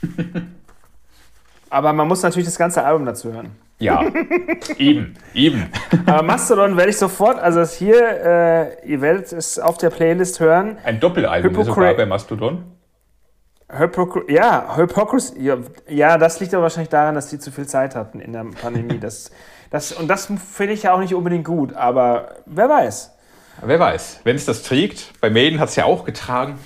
Aber man muss natürlich das ganze Album dazu hören. Ja, eben, eben. Aber Mastodon werde ich sofort, also das hier, äh, ihr werdet es auf der Playlist hören. Ein Doppelalbum Hypocr- sogar bei Mastodon? Hypocr- ja, Hypocrisy. Ja, ja, das liegt aber wahrscheinlich daran, dass die zu viel Zeit hatten in der Pandemie. Das, das, und das finde ich ja auch nicht unbedingt gut, aber wer weiß. Wer weiß, wenn es das trägt. Bei Maiden hat es ja auch getragen.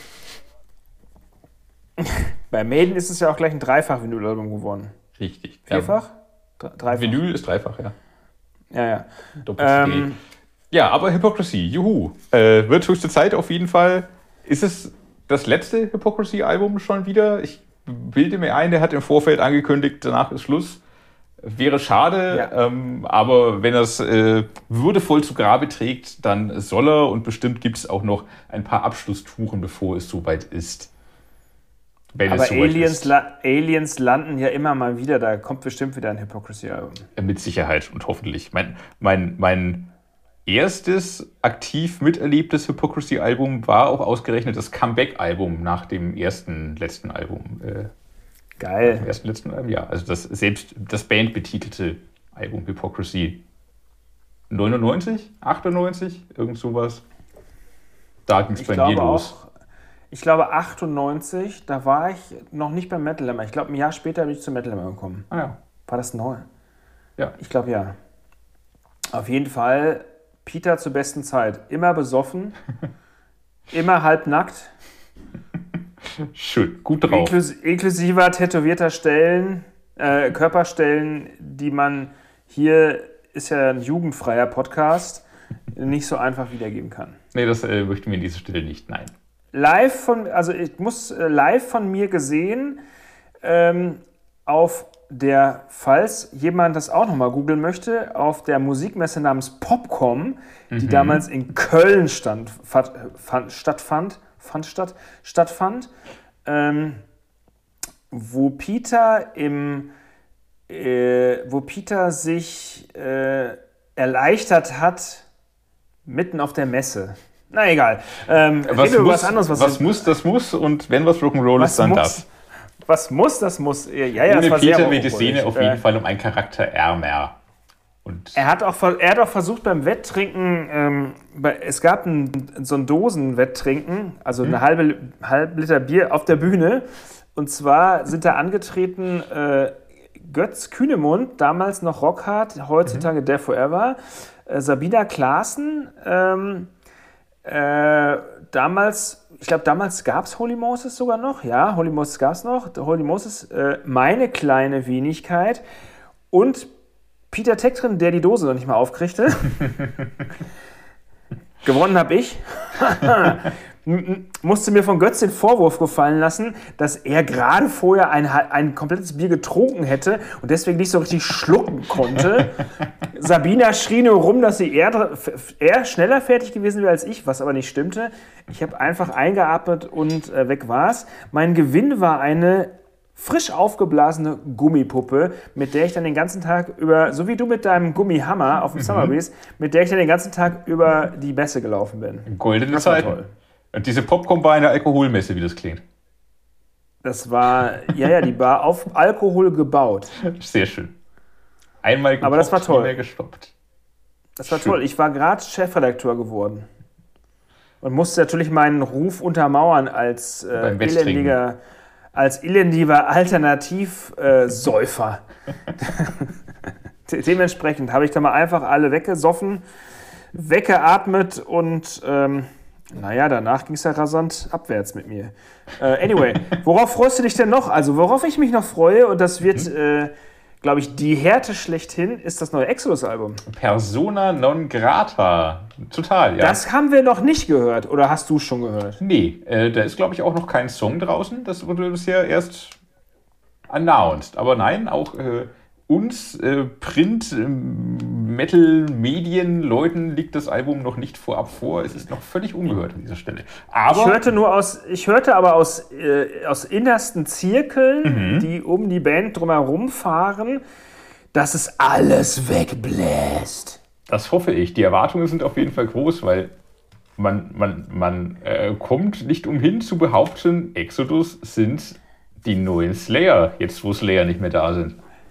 Bei Maiden ist es ja auch gleich ein Dreifach-Vinyl-Album geworden. Richtig. Vierfach? Ja. Dreifach. Vinyl ist dreifach, ja. Ja, ja. Doppel-C D. Ähm, ja, aber Hypocrisy, juhu. Äh, wird höchste Zeit auf jeden Fall. Ist es das letzte Hypocrisy-Album schon wieder? Ich bilde mir ein, der hat im Vorfeld angekündigt, danach ist Schluss. Wäre schade, ja. ähm, aber wenn er es äh, würdevoll zu Grabe trägt, dann soll er, und bestimmt gibt es auch noch ein paar Abschlusstouren, bevor es soweit ist. Wenn aber es soweit Aliens, ist. La- Aliens landen ja immer mal wieder, da kommt bestimmt wieder ein Hypocrisy-Album. Mit Sicherheit und hoffentlich. Mein, mein, mein erstes aktiv miterlebtes Hypocrisy-Album war auch ausgerechnet das Comeback-Album nach dem ersten, letzten Album. Äh, Geil. Im ersten, letzten Album, ja. Also das selbst das bandbetitelte Album Hypocrisy. neunundneunzig? achtundneunzig? Irgend sowas. Da ging es bei mir los. Auch, ich glaube achtundneunzig, da war ich noch nicht beim Metal Hammer. Ich glaube, ein Jahr später bin ich zum Metal Hammer gekommen. Ah ja. War das neu? Ja. Ich glaube, ja. Auf jeden Fall Peter zur besten Zeit. Immer besoffen, immer halbnackt. Schön, gut drauf. Inklus- inklusive tätowierter Stellen, äh, Körperstellen, die man hier, ist ja ein jugendfreier Podcast, nicht so einfach wiedergeben kann. Nee, das äh, möchten wir an dieser Stelle nicht, nein. Live von, also ich muss äh, live von mir gesehen, ähm, auf der, falls jemand das auch nochmal googeln möchte, auf der Musikmesse namens Popcom, die mhm. damals in Köln stand, fand, fand, stattfand, fand statt, stattfand, ähm, wo Peter im, äh, wo Peter sich äh, erleichtert hat, mitten auf der Messe. Na egal. Ähm, was muss, was anderes, was, was muss, das muss, und wenn was Rock'n'Roll ist, dann muss, das. Was muss, das muss. Ja, ja, Ohne das war Peter sehr wird die Szene auf jeden äh, Fall um einen Charakter ärmer. Und er, hat auch, er hat auch versucht beim Wetttrinken, ähm, bei, es gab ein, so ein Dosen-Wetttrinken, also eine hm. halbe, halbe Liter Bier auf der Bühne. Und zwar sind da angetreten äh, Götz Kühnemund, damals noch Rockhard, heutzutage mhm. Death Forever, äh, Sabina Klaassen, ähm, äh, damals, ich glaube, damals gab es Holy Moses sogar noch. Ja, Holy Moses gab es noch. Holy Moses, äh, meine kleine Wenigkeit. Und Peter Tektren, der die Dose noch nicht mal aufkriegte. Gewonnen habe ich. Musste mir von Götz den Vorwurf gefallen lassen, dass er gerade vorher ein, ein komplettes Bier getrunken hätte und deswegen nicht so richtig schlucken konnte. Sabina schrie nur rum, dass sie eher, eher schneller fertig gewesen wäre als ich, was aber nicht stimmte. Ich habe einfach eingeatmet und äh, weg war's. Mein Gewinn war eine frisch aufgeblasene Gummipuppe, mit der ich dann den ganzen Tag über, so wie du mit deinem Gummihammer auf dem mhm. Summer Breeze, mit der ich dann den ganzen Tag über die Messe gelaufen bin. Goldene Zeit. Und diese Popcorn war eine Alkoholmesse, wie das klingt. Das war, ja, ja, die war auf Alkohol gebaut. Sehr schön. Einmal gepoppt, aber das war toll. Nie mehr gestoppt. Das war schön. Toll. Ich war gerade Chefredakteur geworden. Und musste natürlich meinen Ruf untermauern als äh, elendiger, als elendiger Alternativsäufer. Äh, Dementsprechend habe ich da mal einfach alle weggesoffen, weggeatmet und ähm, naja, danach ging es ja rasant abwärts mit mir. Äh, anyway, worauf freust du dich denn noch? Also worauf ich mich noch freue, und das wird, mhm. äh, glaube ich, die Härte schlechthin, ist das neue Exodus-Album. Persona non grata. Total, ja. Das haben wir noch nicht gehört. Oder hast du es schon gehört? Nee, äh, da ist, glaube ich, auch noch kein Song draußen. Das wurde bisher erst announced. Aber nein, auch äh, uns äh, Print, äh, Metal-Medien, Leuten liegt das Album noch nicht vorab vor. Es ist noch völlig ungehört an dieser Stelle. Aber ich hörte nur aus, ich hörte aber aus, äh, aus innersten Zirkeln, mhm. die um die Band drumherum fahren, dass es alles wegbläst. Das hoffe ich. Die Erwartungen sind auf jeden Fall groß, weil man, man, man äh, kommt nicht umhin zu behaupten, Exodus sind die neuen Slayer, jetzt wo Slayer nicht mehr da sind.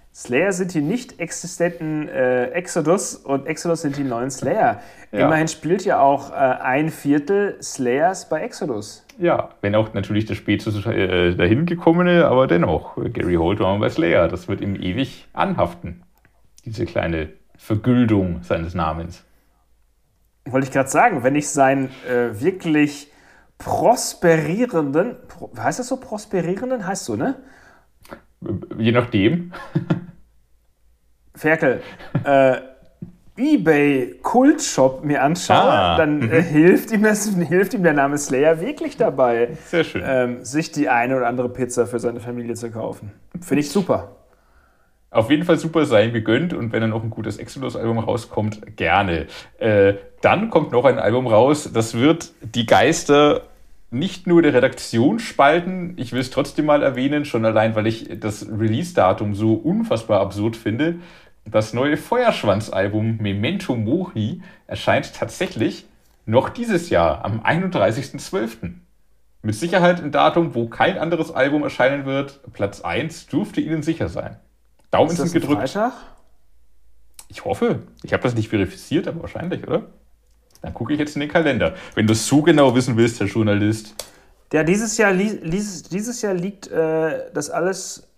Slayer sind die nicht existenten äh, Exodus und Exodus sind die neuen Slayer. Ja. Immerhin spielt ja auch äh, ein Viertel Slayers bei Exodus. Ja, wenn auch natürlich der spät äh, dahin gekommene, aber dennoch, Gary Holt war bei Slayer. Das wird ihm ewig anhaften, diese kleine Vergüldung seines Namens. Wollte ich gerade sagen, wenn ich seinen äh, wirklich prosperierenden, pro, heißt das so, prosperierenden, heißt so, ne? Je nachdem. Ferkel, äh, eBay-Kultshop mir anschaue, Ah, dann äh, hilft, ihm das, hilft ihm der Name Slayer wirklich dabei, Sehr schön. ähm, sich die eine oder andere Pizza für seine Familie zu kaufen. Finde ich super. Auf jeden Fall super, sei ihm gegönnt, und wenn dann noch ein gutes Exodus-Album rauskommt, gerne. Äh, dann kommt noch ein Album raus, das wird die Geister nicht nur der Redaktion spalten, ich will es trotzdem mal erwähnen, schon allein, weil ich das Release-Datum so unfassbar absurd finde. Das neue Feuerschwanz-Album Memento Mori erscheint tatsächlich noch dieses Jahr, am einunddreißigsten zwölften Mit Sicherheit ein Datum, wo kein anderes Album erscheinen wird. Platz eins dürfte Ihnen sicher sein. Daumen sind gedrückt. Freitag? Ich hoffe. Ich habe das nicht verifiziert, aber wahrscheinlich, oder? Dann gucke ich jetzt in den Kalender. Wenn du es so genau wissen willst, Herr Journalist. Ja, dieses Jahr, li- dieses Jahr liegt äh, das alles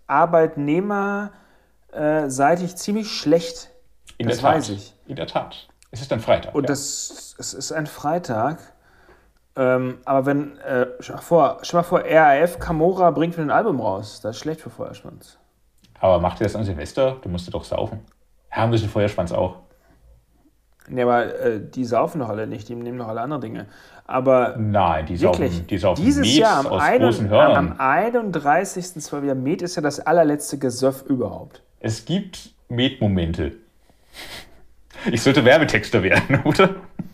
arbeitnehmerseitig ziemlich schlecht. In das der Tat. weiß ich. In der Tat. Es ist ein Freitag. Und ja. das, es ist ein Freitag. Ähm, aber wenn, äh, stell mal vor, stell mal vor, R A F Camorra bringt wieder ein Album raus. Das ist schlecht für Feuerschwanz. Aber macht ihr das an Silvester? Du musst doch saufen. Ja, müssen Feuerschwanz auch. Nee, aber äh, die saufen doch alle nicht, die nehmen doch alle andere Dinge. Aber Nein, die wirklich, saufen, die saufen dieses Met Jahr am, aus ein, großen Hörnern. am einunddreißigsten zwölften Ja, Met ist ja das allerletzte Gesöff überhaupt. Es gibt Met-Momente. Ich sollte Werbetexter werden, oder?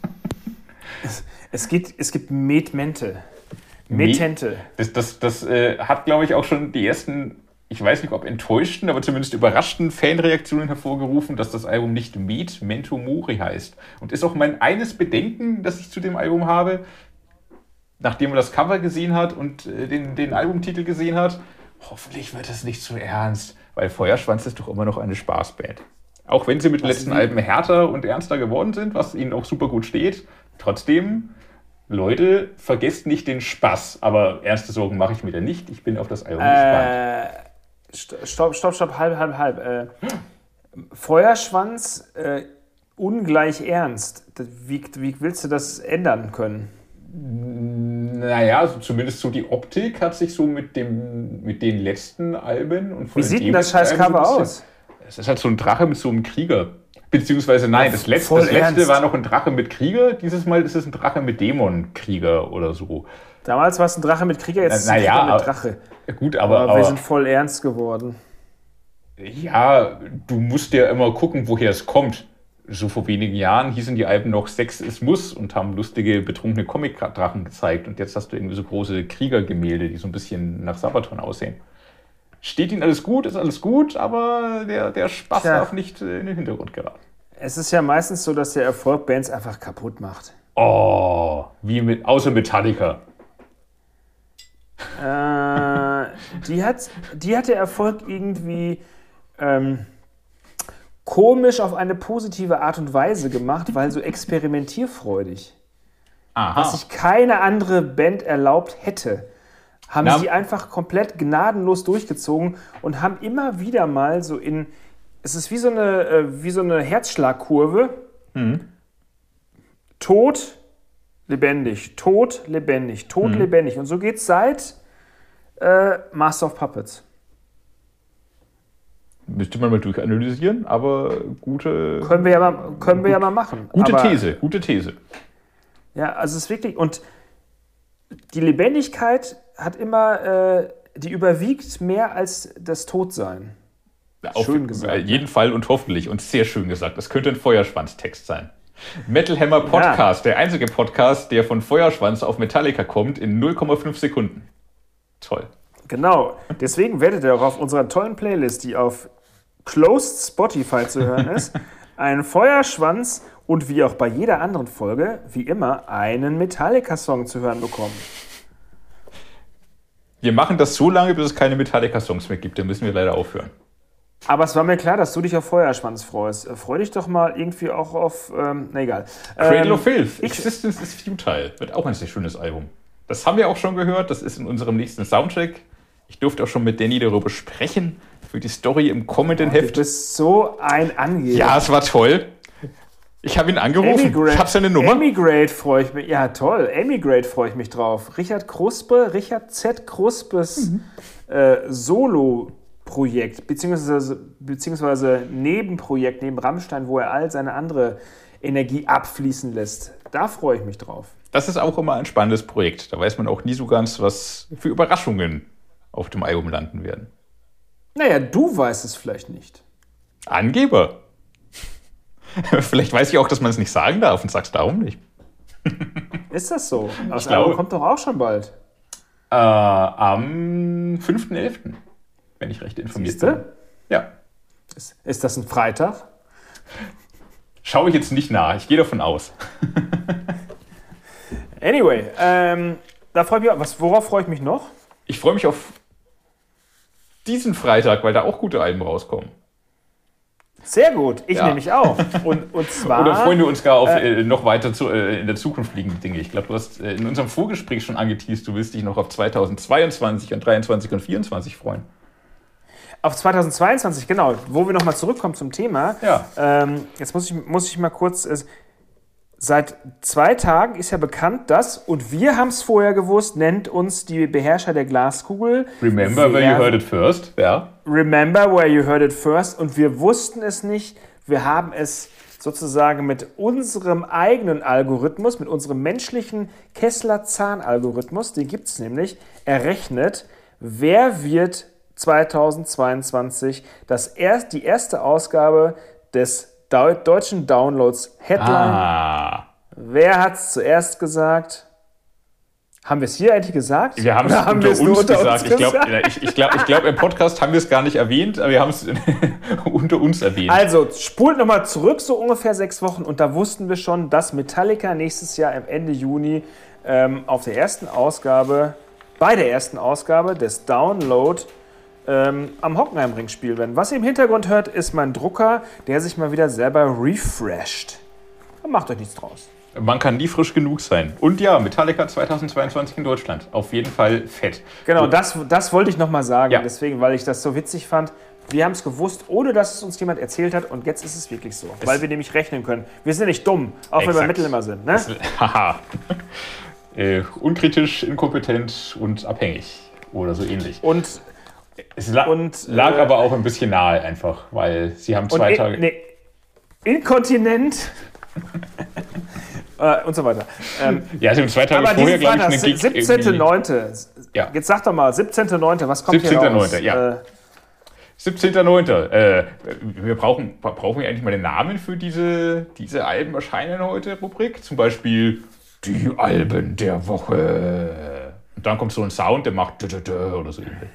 Es, es, gibt, es gibt Metmente. Metente. Das, das, das äh, hat, glaube ich, auch schon die ersten, ich weiß nicht, ob enttäuschten, aber zumindest überraschten Fanreaktionen hervorgerufen, dass das Album nicht Memento Mori heißt. Und ist auch mein eines Bedenken, das ich zu dem Album habe, nachdem man das Cover gesehen hat und äh, den, den Albumtitel gesehen hat, hoffentlich wird es nicht zu ernst, weil Feuerschwanz ist doch immer noch eine Spaßband. Auch wenn sie mit den letzten Alben härter und ernster geworden sind, was ihnen auch super gut steht, trotzdem, Leute, vergesst nicht den Spaß. Aber ernste Sorgen mache ich mir da nicht. Ich bin auf das Album Äh, gespannt. stopp, stopp, stopp, halb, halb, halb. Äh, Feuerschwanz, äh, ungleich ernst. Das- Wie, wie willst du das ändern können? Naja, also zumindest so die Optik hat sich so mit, dem, mit den letzten Alben und von Wie sieht dem denn das letzten scheiß Album Cover so ein aus? bisschen- Es ist halt so ein Drache mit so einem Krieger. Beziehungsweise nein, das letzte, Voll das letzte ernst. war noch ein Drache mit Krieger. Dieses Mal ist es ein Drache mit Dämonkrieger oder so. Damals war es ein Drache mit Krieger, jetzt ist es Na ein ja, Krieger mit aber- Drache. Gut, aber, Aber, aber wir sind voll ernst geworden. ja, du musst ja immer gucken, woher es kommt. So vor wenigen Jahren hießen die Alben noch Sex ist Muss und haben lustige, betrunkene Comic-Drachen gezeigt. Und jetzt hast du irgendwie so große Kriegergemälde, die so ein bisschen nach Sabaton aussehen. Steht ihnen alles gut, ist alles gut, aber der, der Spaß Tja. darf nicht äh, in den Hintergrund geraten. Es ist ja meistens so, dass der Erfolg Bands einfach kaputt macht. Oh, wie mit, außer Metallica. Äh, die, hat, die hat der Erfolg irgendwie ähm, komisch auf eine positive Art und Weise gemacht, weil so experimentierfreudig. Aha. Was sich keine andere Band erlaubt hätte, haben Na- sie einfach komplett gnadenlos durchgezogen und haben immer wieder mal so in, es ist wie so eine, äh, wie so eine Herzschlagkurve, tot, lebendig, tot, lebendig, tot, lebendig. Und so geht es seit äh, Master of Puppets. Müsste man mal durchanalysieren, aber gute, Können wir ja mal, können wir ja mal machen. gute Aber, These, gute These. Ja, also es ist wirklich, und die Lebendigkeit hat immer, äh, die überwiegt mehr als das Todsein. Auf Schön gesagt, jeden Fall und hoffentlich und sehr schön gesagt. Das könnte ein Feuerschwanz-Text sein. Metal Hammer Podcast, der einzige Podcast, der von Feuerschwanz auf Metallica kommt in null Komma fünf Sekunden. Toll. Genau, deswegen werdet ihr auch auf unserer tollen Playlist, die auf Closed Spotify zu hören ist, einen Feuerschwanz und wie auch bei jeder anderen Folge, wie immer, einen Metallica-Song zu hören bekommen. Wir machen das so lange, bis es keine Metallica-Songs mehr gibt. Dann müssen wir leider aufhören. Aber es war mir klar, dass du dich auf Feuerschwanz freust. Freu dich doch mal irgendwie auch auf, ähm, na egal. Cradle Ähm, of Filth, ich- Existence is Futile, wird auch ein sehr schönes Album. Das haben wir auch schon gehört, das ist in unserem nächsten Soundtrack. Ich durfte auch schon mit Danny darüber sprechen, für die Story im kommenden Du Heft. bist so ein Angeber. Ja, es war toll. Ich habe ihn angerufen, Emigrate, ich habe seine Nummer. Emigrate freue ich mich. Ja, toll. Emigrate freue ich mich drauf. Richard Kruspe, Richard Z. Kruspes Mhm. äh, Solo-Projekt, beziehungsweise, beziehungsweise Nebenprojekt neben Rammstein, wo er all seine andere Energie abfließen lässt. Da freue ich mich drauf. Das ist auch immer ein spannendes Projekt. Da weiß man auch nie so ganz, was für Überraschungen auf dem Album landen werden. Naja, du weißt es vielleicht nicht. Angeber. Vielleicht weiß ich auch, dass man es nicht sagen darf und sag's darum nicht. Ist das so? Aber das glaube- Album kommt doch auch schon bald. Äh, am fünften elften, wenn ich recht informiert bin. Siehste? Ja. Ist, ist das ein Freitag? Schaue ich jetzt nicht nach, ich gehe davon aus. Anyway, ähm, da freue ich mich auch. Was, worauf freue ich mich noch? Ich freue mich auf diesen Freitag, weil da auch gute Alben rauskommen. Sehr gut, ich Ja. nehme mich auch. Und, und zwar. Oder freuen wir uns gar auf äh, noch weiter zu, äh, in der Zukunft liegende Dinge. Ich glaube, du hast äh, in unserem Vorgespräch schon angeteased, du willst dich noch auf zweitausendzweiundzwanzig und dreiundzwanzig und vierundzwanzig freuen. Auf zweitausendzweiundzwanzig, genau, wo wir nochmal zurückkommen zum Thema. Ja. Ähm, jetzt muss ich, muss ich mal kurz. Äh, seit zwei Tagen ist ja bekannt, dass, und wir haben es vorher gewusst, nennt uns die Beherrscher der Glaskugel. Remember where you heard it first. Ja. Remember where you heard it first. Und wir wussten es nicht. Wir haben es sozusagen mit unserem eigenen Algorithmus, mit unserem menschlichen Kessler-Zahn-Algorithmus, den gibt es nämlich, errechnet, wer wird zweitausendzweiundzwanzig das erst, die erste Ausgabe des Deu- deutschen Downloads Headline. Ah. Wer hat es zuerst gesagt? Haben wir es hier eigentlich gesagt? Wir haben es Oder haben unter wir uns es nur unter gesagt. uns ich glaube, gesagt? ich, ich glaub, ich glaub, im Podcast haben wir es gar nicht erwähnt, aber wir haben es unter uns erwähnt. Also, spult nochmal zurück, so ungefähr sechs Wochen. Und da wussten wir schon, dass Metallica nächstes Jahr im Ende Juni ähm, auf der ersten Ausgabe, bei der ersten Ausgabe des Download ähm, am Hockenheimring spielen werden. Was ihr im Hintergrund hört, ist mein Drucker, der sich mal wieder selber refresht. Macht euch nichts draus. Man kann nie frisch genug sein. Und ja, Metallica zweitausendzweiundzwanzig in Deutschland. Auf jeden Fall fett. Genau, das, das wollte ich nochmal sagen. Ja. Deswegen, weil ich das so witzig fand. Wir haben es gewusst, ohne dass es uns jemand erzählt hat. Und jetzt ist es wirklich so. Es weil wir nämlich rechnen können. Wir sind ja nicht dumm, auch wenn wir Exakt. Mittel immer sind. Ne? Haha. äh, unkritisch, inkompetent und abhängig. Oder so ähnlich. Und, Es la und, lag äh, aber auch ein bisschen nahe einfach, weil sie haben und zwei in, Tage... nee, inkontinent äh, und so weiter. Ähm, Ja, sie haben zwei Tage aber vorher, diesen glaube ich, Freitag, eine Gig siebzehnten irgendwie- neunten Ja. Jetzt sag doch mal, siebzehnten neunten Was kommt hier siebzehnten raus? neunten ja. Äh, siebzehnten neunten Äh, wir brauchen, brauchen wir eigentlich mal den Namen für diese, diese Alben erscheinen heute Rubrik. Zum Beispiel die Alben der Woche. Und dann kommt so ein Sound, der macht dö, dö, dö oder so ähnlich.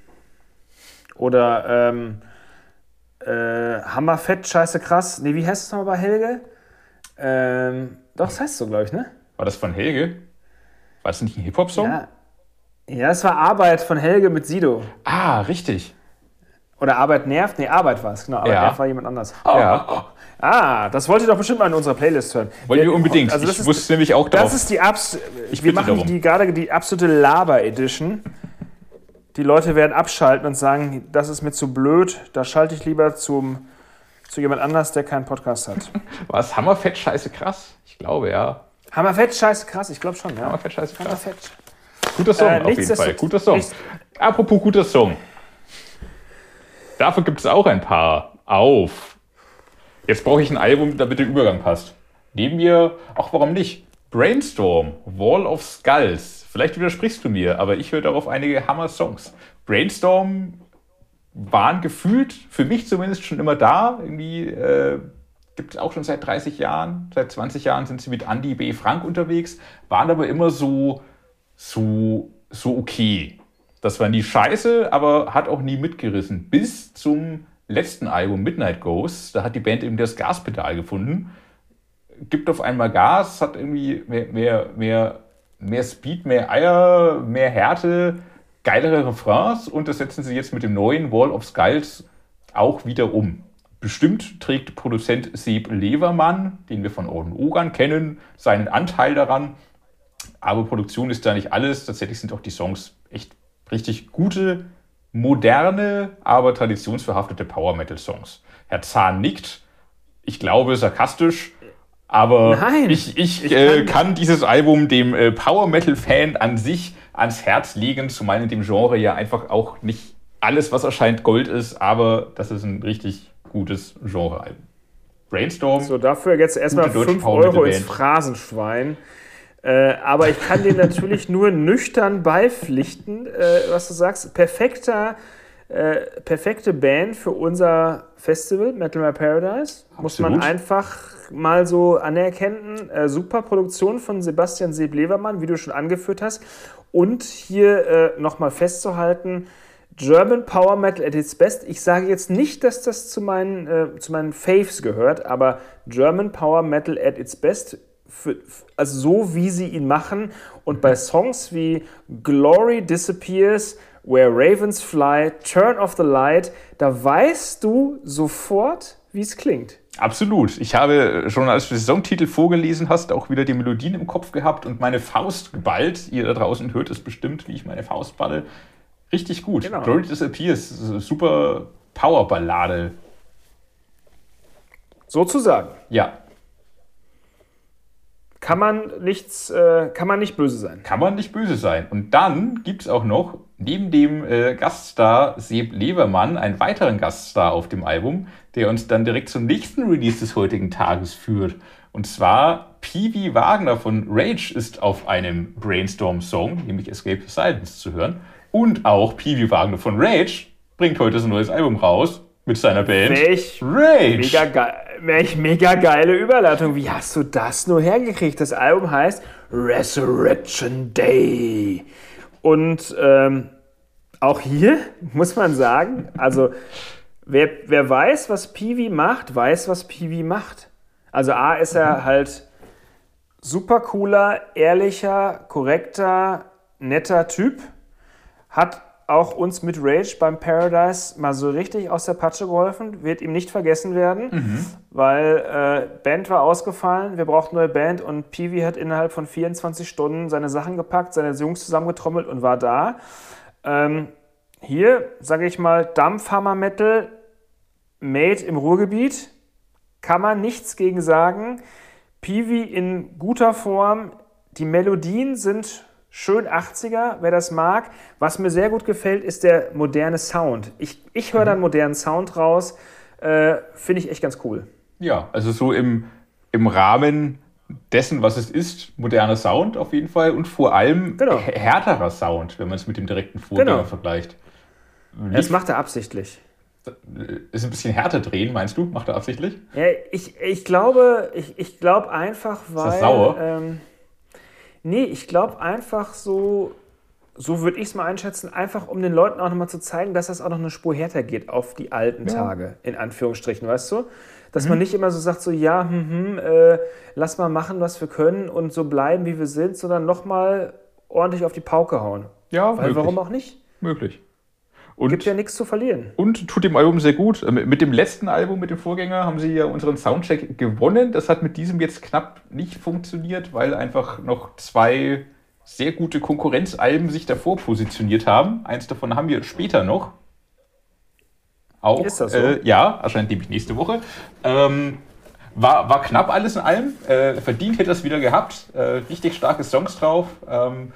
Oder ähm, äh, Hammerfett, scheiße krass. Nee, wie heißt es nochmal bei Helge? Ähm, doch, das heißt so, glaube ich, ne? War das von Helge? War das nicht ein Hip-Hop-Song? Ja. Ja, es war Arbeit von Helge mit Sido. Ah, richtig. Oder Arbeit nervt? Nee, Arbeit war es, genau. Arbeit Ja. nervt war jemand anders. Ja. Ah, das wollt ihr doch bestimmt mal in unserer Playlist hören. Wollen wir unbedingt. Also das ich ist, wusste nämlich auch drauf. das ist die Abs Ich Wir bitte machen darum. die gerade die absolute Laber-Edition. Die Leute werden abschalten und sagen, das ist mir zu blöd, da schalte ich lieber zum, zu jemand anders, der keinen Podcast hat. War es Hammerfett scheiße krass? Ich glaube, ja. Hammerfett, scheiße krass, ich glaube schon, ja. Hammerfett scheiße krass. Hammerfett. Guter Song, Äh, auf jeden nichtsdestotrotz- Fall. Guter Song. nichts- Apropos guter Song. Dafür gibt es auch ein paar. Auf. Jetzt brauche ich ein Album, damit der Übergang passt. Nehmen wir, ach warum nicht, Brainstorm, Wall of Skulls. Vielleicht widersprichst du mir, aber ich höre darauf einige Hammer-Songs. Brainstorm waren gefühlt, für mich zumindest, schon immer da. Irgendwie äh, gibt es auch schon seit dreißig Jahren, seit zwanzig Jahren sind sie mit Andy B. Frank unterwegs, waren aber immer so, so, so okay. Das war nie scheiße, aber hat auch nie mitgerissen. Bis zum letzten Album Midnight Ghosts, da hat die Band eben das Gaspedal gefunden. Gibt auf einmal Gas, hat irgendwie mehr, mehr, mehr, mehr Speed, mehr Eier, mehr Härte, geilere Refrains und das setzen sie jetzt mit dem neuen Wall of Skulls auch wiederum. Bestimmt trägt Produzent Seb Levermann, den wir von Orden Ogan kennen, seinen Anteil daran. Aber Produktion ist da nicht alles. Tatsächlich sind auch die Songs echt richtig gute, moderne, aber traditionsverhaftete Power-Metal-Songs. Herr Zahn nickt, ich glaube sarkastisch, aber Nein, ich, ich, ich äh, kann, kann dieses Album dem äh, Power-Metal-Fan an sich ans Herz legen, zumal in dem Genre ja einfach auch nicht alles, was erscheint, Gold ist, aber das ist ein richtig gutes Genre-Album. Brainstorm. So, dafür jetzt erstmal fünf Euro ins Phrasenschwein. Äh, aber ich kann dir natürlich nur nüchtern beipflichten, äh, was du sagst. Perfekter, äh, perfekte Band für unser Festival, Metal My Paradise. Absolut. Muss man einfach mal so anerkennen. Äh, super Produktion von Sebastian Seb Levermann, wie du schon angeführt hast. Und hier äh, nochmal festzuhalten, German Power Metal at its best. Ich sage jetzt nicht, dass das zu meinen, äh, zu meinen Faves gehört, aber German Power Metal at its best. Für, also so, wie sie ihn machen. Und bei Songs wie Glory Disappears, Where Ravens Fly, Turn Off the Light, da weißt du sofort, wie es klingt. Absolut. Ich habe schon, als du den Songtitel vorgelesen hast, auch wieder die Melodien im Kopf gehabt und meine Faust geballt. Ihr da draußen hört es bestimmt, wie ich meine Faust balle. Richtig gut. Genau. Glory Disappears, super Powerballade. Sozusagen. Ja. Kann man, nichts, äh, kann man nicht böse sein. Kann man nicht böse sein. Und dann gibt es auch noch, neben dem äh, Gaststar Seb Levermann, einen weiteren Gaststar auf dem Album, der uns dann direkt zum nächsten Release des heutigen Tages führt. Und zwar P V Wagner von Rage ist auf einem Brainstorm-Song, nämlich Escape the Silence, zu hören. Und auch P V Wagner von Rage bringt heute sein neues Album raus mit seiner Band Welch Rage. Mega geil. Welch mega geile Überleitung. Wie hast du das nur hergekriegt? Das Album heißt Resurrection Day. Und ähm, auch hier muss man sagen, also wer, wer weiß, was P V macht, weiß, was P V macht. Also A ist er halt super cooler, ehrlicher, korrekter, netter Typ. Hat auch uns mit Rage beim Paradise mal so richtig aus der Patsche geholfen. Wird ihm nicht vergessen werden, mhm. weil äh, Band war ausgefallen, wir brauchten eine neue Band und P V hat innerhalb von vierundzwanzig Stunden seine Sachen gepackt, seine Jungs zusammengetrommelt und war da. Ähm, hier, sage ich mal, Dampfhammer-Metal, made im Ruhrgebiet, kann man nichts gegen sagen. P V in guter Form, die Melodien sind schön achtziger, wer das mag. Was mir sehr gut gefällt, ist der moderne Sound. Ich, ich höre da einen modernen Sound raus. Äh, Finde ich echt ganz cool. Ja, also so im, im Rahmen dessen, was es ist, moderner Sound auf jeden Fall und vor allem genau. härterer Sound, wenn man es mit dem direkten Vorgänger genau. vergleicht. Lief, das macht er absichtlich. Ist ein bisschen härter drehen, meinst du? Macht er absichtlich? Ja, ich, ich glaube ich, ich glaub einfach, weil... Ist das sauer? Ähm, Nee, ich glaube einfach so, so würde ich es mal einschätzen, einfach um den Leuten auch nochmal zu zeigen, dass das auch noch eine Spur härter geht auf die alten ja. Tage, in Anführungsstrichen, weißt du? Dass mhm. man nicht immer so sagt, so ja, hm, hm, äh, lass mal machen, was wir können und so bleiben, wie wir sind, sondern nochmal ordentlich auf die Pauke hauen. Ja, Weil möglich. Warum auch nicht? Möglich. Und, gibt ja nichts zu verlieren. Und tut dem Album sehr gut. Mit dem letzten Album, mit dem Vorgänger, haben sie ja unseren Soundcheck gewonnen. Das hat mit diesem jetzt knapp nicht funktioniert, weil einfach noch zwei sehr gute Konkurrenzalben sich davor positioniert haben. Eins davon haben wir später noch. Auch. Ist das so? Äh, ja, erscheint nämlich nächste Woche. Ähm, war, war knapp alles in allem. Äh, verdient hätte es wieder gehabt. Äh, richtig starke Songs drauf. Ähm,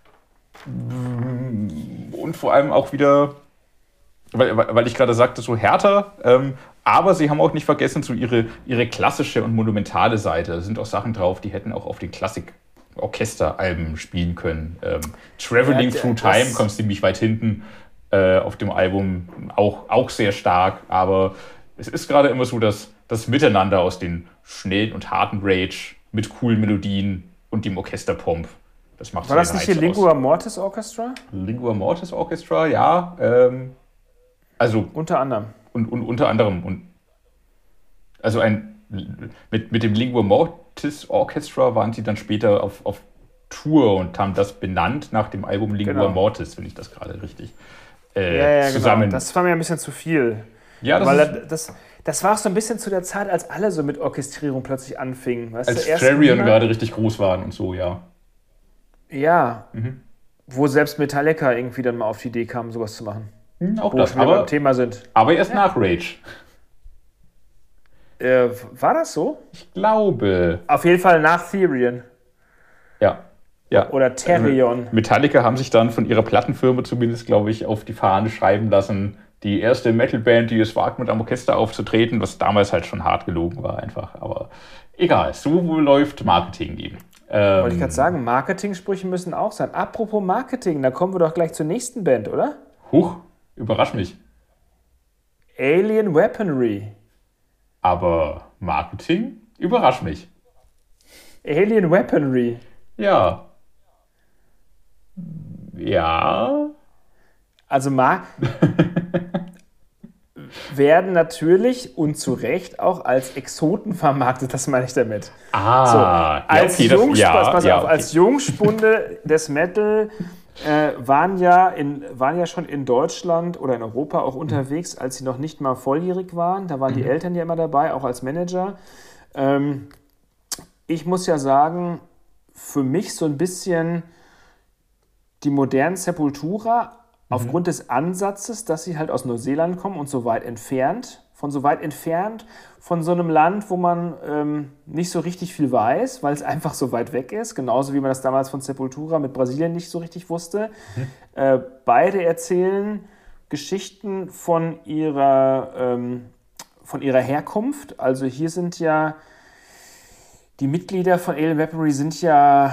und vor allem auch wieder... Weil, weil ich gerade sagte, so härter, ähm, aber sie haben auch nicht vergessen, so ihre, ihre klassische und monumentale Seite. Da sind auch Sachen drauf, die hätten auch auf den Klassik-Orchester-Alben spielen können. Ähm, Traveling ja, Through Time kommt ziemlich weit hinten äh, auf dem Album, auch, auch sehr stark, aber es ist gerade immer so, dass das Miteinander aus den schnellen und harten Rage mit coolen Melodien und dem Orchesterpomp. Das macht War das nicht hier Lingua Mortis Orchestra? Lingua Mortis Orchestra, ja. Ähm, Also, unter anderem. Und, und unter anderem. Und also ein mit, mit dem Lingua Mortis Orchestra waren sie dann später auf, auf Tour und haben das benannt nach dem Album Lingua genau. Mortis, wenn ich das gerade richtig äh, ja, ja, zusammen. Genau. Das war mir ein bisschen zu viel. Ja, das Weil ist, das, das war auch so ein bisschen zu der Zeit, als alle so mit Orchestrierung plötzlich anfingen. Weißt als du, erst Therion niemand- gerade richtig groß waren und so, ja. Ja, Mhm. wo selbst Metallica irgendwie dann mal auf die Idee kam, sowas zu machen. Hm, auch Wo wir das, schon wieder aber, beim Thema sind. aber erst nach Rage. Äh, war das so? Ich glaube. Auf jeden Fall nach Therion. Ja. ja. Oder Therion. Metallica haben sich dann von ihrer Plattenfirma zumindest, glaube ich, auf die Fahne schreiben lassen, die erste Metalband, die es wagt, mit einem Orchester aufzutreten, was damals halt schon hart gelogen war einfach. Aber egal, so läuft Marketing eben. Ähm, Wollte ich gerade sagen, Marketing-Sprüche müssen auch sein. Apropos Marketing, da kommen wir doch gleich zur nächsten Band, oder? Huch, überrasch mich. Alien Weaponry. Aber Marketing? Überrasch mich. Alien Weaponry. Ja. Ja. Also Mar werden natürlich und zu Recht auch als Exoten vermarktet, das meine ich damit. Ah, So, ja, als, okay, das- Jungspund, ja, pass ja, auf, okay. als Jungspunde des Metal äh, waren, ja in, waren ja schon in Deutschland oder in Europa auch unterwegs, als sie noch nicht mal volljährig waren. Da waren die Eltern ja immer dabei, auch als Manager. Ähm, ich muss ja sagen, für mich so ein bisschen die modernen Sepultura, aufgrund des Ansatzes, dass sie halt aus Neuseeland kommen und so weit entfernt, von so weit entfernt, von so einem Land, wo man ähm, nicht so richtig viel weiß, weil es einfach so weit weg ist, genauso wie man das damals von Sepultura mit Brasilien nicht so richtig wusste. Mhm. Äh, beide erzählen Geschichten von ihrer, ähm, von ihrer Herkunft. Also hier sind ja die Mitglieder von Alien Weaponry sind ja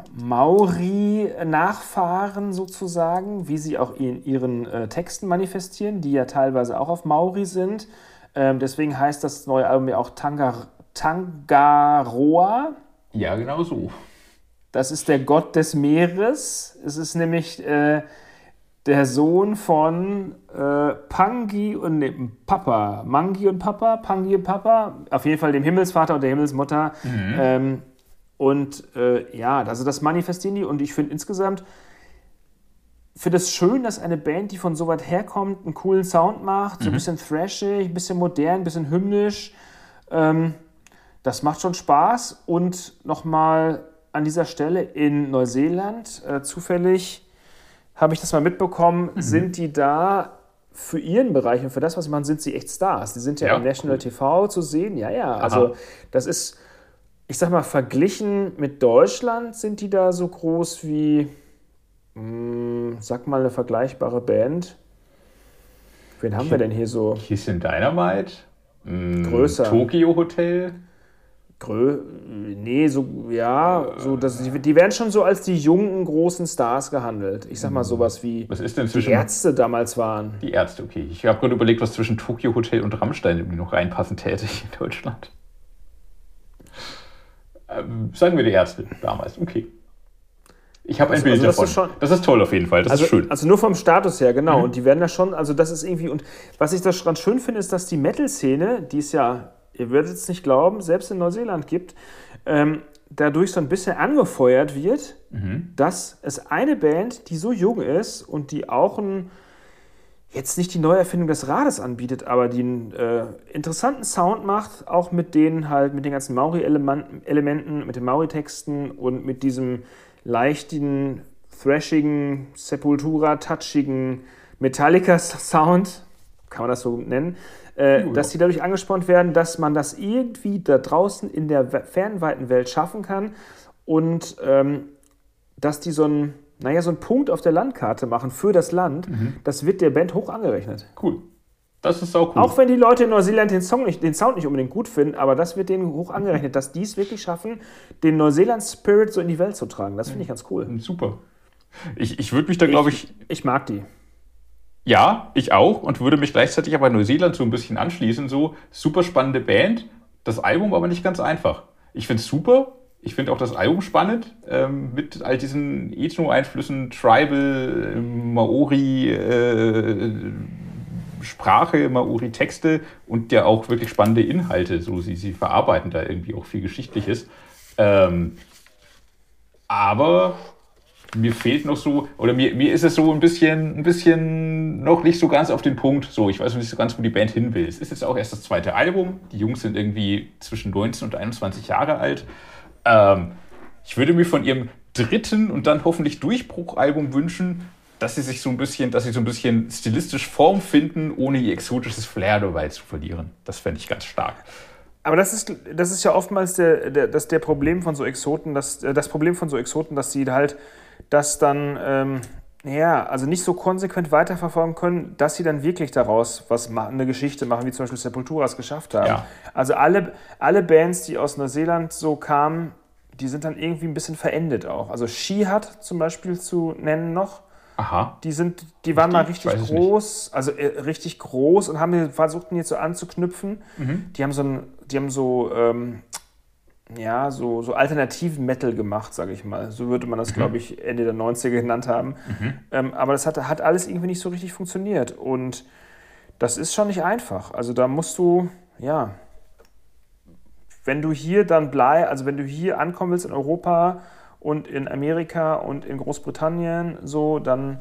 Maori-Nachfahren sozusagen, wie sie auch in ihren äh, Texten manifestieren, die ja teilweise auch auf Maori sind. Ähm, deswegen heißt das neue Album ja auch Tangar Tangaroa. Ja, genau so. Das ist der Gott des Meeres. Es ist nämlich äh, der Sohn von äh, Pangi und nee, Papa. Mangi und Papa, Pangi und Papa. Auf jeden Fall dem Himmelsvater und der Himmelsmutter. Mhm. Ähm, Und äh, ja, also das manifestieren die und ich finde insgesamt, finde es schön, dass eine Band, die von so weit herkommt, einen coolen Sound macht, so ein bisschen thrashig, ein bisschen modern, ein bisschen hymnisch. Ähm, das macht schon Spaß und nochmal an dieser Stelle in Neuseeland, äh, zufällig habe ich das mal mitbekommen, mhm. sind die da für ihren Bereich und für das, was sie machen, sind sie echt Stars. Die sind ja, ja im National cool. T V zu sehen, ja, ja, also Aha. das ist... Ich sag mal, verglichen mit Deutschland sind die da so groß wie, mh, sag mal, eine vergleichbare Band. Wen haben K- wir denn hier so? Kiss and Dynamite? Mh, Größer. Tokyo Hotel? Grö nee, so, ja, so, das, die, die werden schon so als die jungen, großen Stars gehandelt. Ich sag mal, sowas wie was ist denn die zwischen Ärzte damals waren. Die Ärzte, okay. Ich habe gerade überlegt, was zwischen Tokyo Hotel und Rammstein irgendwie noch reinpassen täte in Deutschland. Ähm, sagen wir die Ärzte damals, okay. Ich habe ein also, Bild also das davon. Ist schon, das ist toll auf jeden Fall, das also, ist schön. Also nur vom Status her, genau. Mhm. Und die werden da schon, also das ist irgendwie, und was ich da ganz schön finde, ist, dass die Metal-Szene, die es ja, ihr werdet es nicht glauben, selbst in Neuseeland gibt, ähm, dadurch so ein bisschen angefeuert wird, mhm. dass es eine Band, die so jung ist und die auch ein, jetzt nicht die Neuerfindung des Rades anbietet, aber die einen äh, interessanten Sound macht, auch mit denen halt, mit den ganzen Maori-Elementen, mit den Maori-Texten und mit diesem leichten, thrashigen, Sepultura-touchigen Metallica-Sound, kann man das so nennen, äh, dass die dadurch angespornt werden, dass man das irgendwie da draußen in der fernweiten Welt schaffen kann und ähm, dass die so ein naja, so einen Punkt auf der Landkarte machen für das Land, mhm. das wird der Band hoch angerechnet. Cool. Das ist auch cool. Auch wenn die Leute in Neuseeland den, Song nicht, den Sound nicht unbedingt gut finden, aber das wird denen hoch angerechnet, dass die es wirklich schaffen, den Neuseeland-Spirit so in die Welt zu tragen. Das finde ich ganz cool. Super. Ich, ich würde mich da, glaube ich... Ich mag die. Ja, ich auch und würde mich gleichzeitig aber Neuseeland so ein bisschen anschließen. So, super spannende Band, das Album aber nicht ganz einfach. Ich finde es super. Ich finde auch das Album spannend, ähm, mit all diesen Ethno-Einflüssen, Tribal, äh, Maori, äh, Sprache, Maori-Texte und ja auch wirklich spannende Inhalte. So, sie, sie verarbeiten da irgendwie auch viel Geschichtliches. Ähm, aber mir fehlt noch so, oder mir, mir ist es so ein bisschen, ein bisschen noch nicht so ganz auf den Punkt. So, ich weiß noch nicht so ganz, wo die Band hin will. Es ist jetzt auch erst das zweite Album. Die Jungs sind irgendwie zwischen neunzehn und einundzwanzig Jahre alt. Ähm, ich würde mir von ihrem dritten und dann hoffentlich Durchbruchalbum wünschen, dass sie sich so ein bisschen, dass sie so ein bisschen stilistisch Form finden, ohne ihr exotisches Flair dabei zu verlieren. Das fände ich ganz stark. Aber das ist, das ist ja oftmals der, der, das der Problem von so Exoten, dass, das Problem von so Exoten, dass sie halt das dann, ähm, ja, also nicht so konsequent weiterverfolgen können, dass sie dann wirklich daraus was machen, eine Geschichte machen, wie zum Beispiel Sepultura es geschafft haben. Ja. Also alle, alle Bands, die aus Neuseeland so kamen, die sind dann irgendwie ein bisschen verendet auch. Also She-Hat zum Beispiel zu nennen noch. Aha. Die, sind, die waren mal richtig Weiß es groß, also äh, richtig groß und haben versucht, jetzt so anzuknüpfen. Mhm. Die haben so, ein, die haben so, ähm, ja, so, so alternativen Metal gemacht, sage ich mal. So würde man das, Mhm. glaube ich, Ende der neunziger genannt haben. Mhm. Ähm, aber das hat, hat alles irgendwie nicht so richtig funktioniert. Und das ist schon nicht einfach. Also da musst du, ja, wenn du hier dann bleibst, also wenn du hier ankommen willst in Europa und in Amerika und in Großbritannien, so, dann,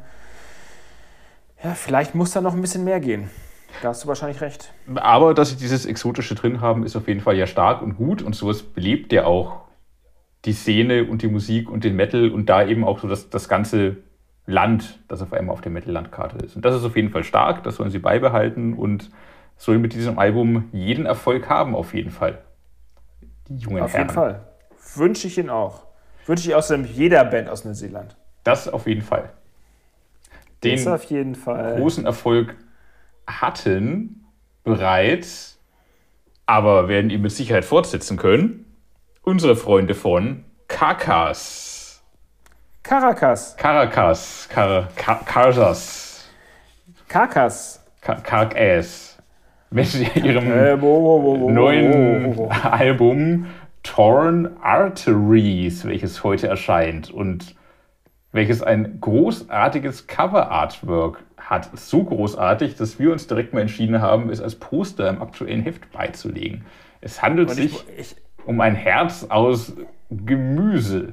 ja, vielleicht muss da noch ein bisschen mehr gehen. Da hast du wahrscheinlich recht. Aber dass sie dieses Exotische drin haben, ist auf jeden Fall ja stark und gut. Und sowas belebt ja auch die Szene und die Musik und den Metal und da eben auch so das, das ganze Land, das auf einmal auf der Metal-Landkarte ist. Und das ist auf jeden Fall stark, das sollen sie beibehalten und sollen mit diesem Album jeden Erfolg haben, auf jeden Fall. Die jungen Auf Herren. jeden Fall. Wünsche ich Ihnen auch. Wünsche ich außerdem jeder Band aus Neuseeland. Das auf jeden Fall. Den Das auf jeden Fall. großen Erfolg hatten bereits, aber werden ihn mit Sicherheit fortsetzen können, unsere Freunde von Carcass. Caracas. Caracas. Car Car Carcass. Carcass. Car Carcass. Mit ihrem Äh, wo, wo, wo, wo, neuen wo, wo, wo. Album Torn Arteries, welches heute erscheint und welches ein großartiges Cover-Artwork hat. So großartig, dass wir uns direkt mal entschieden haben, es als Poster im aktuellen Heft beizulegen. Es handelt Und sich ich, ich, um ein Herz aus Gemüse.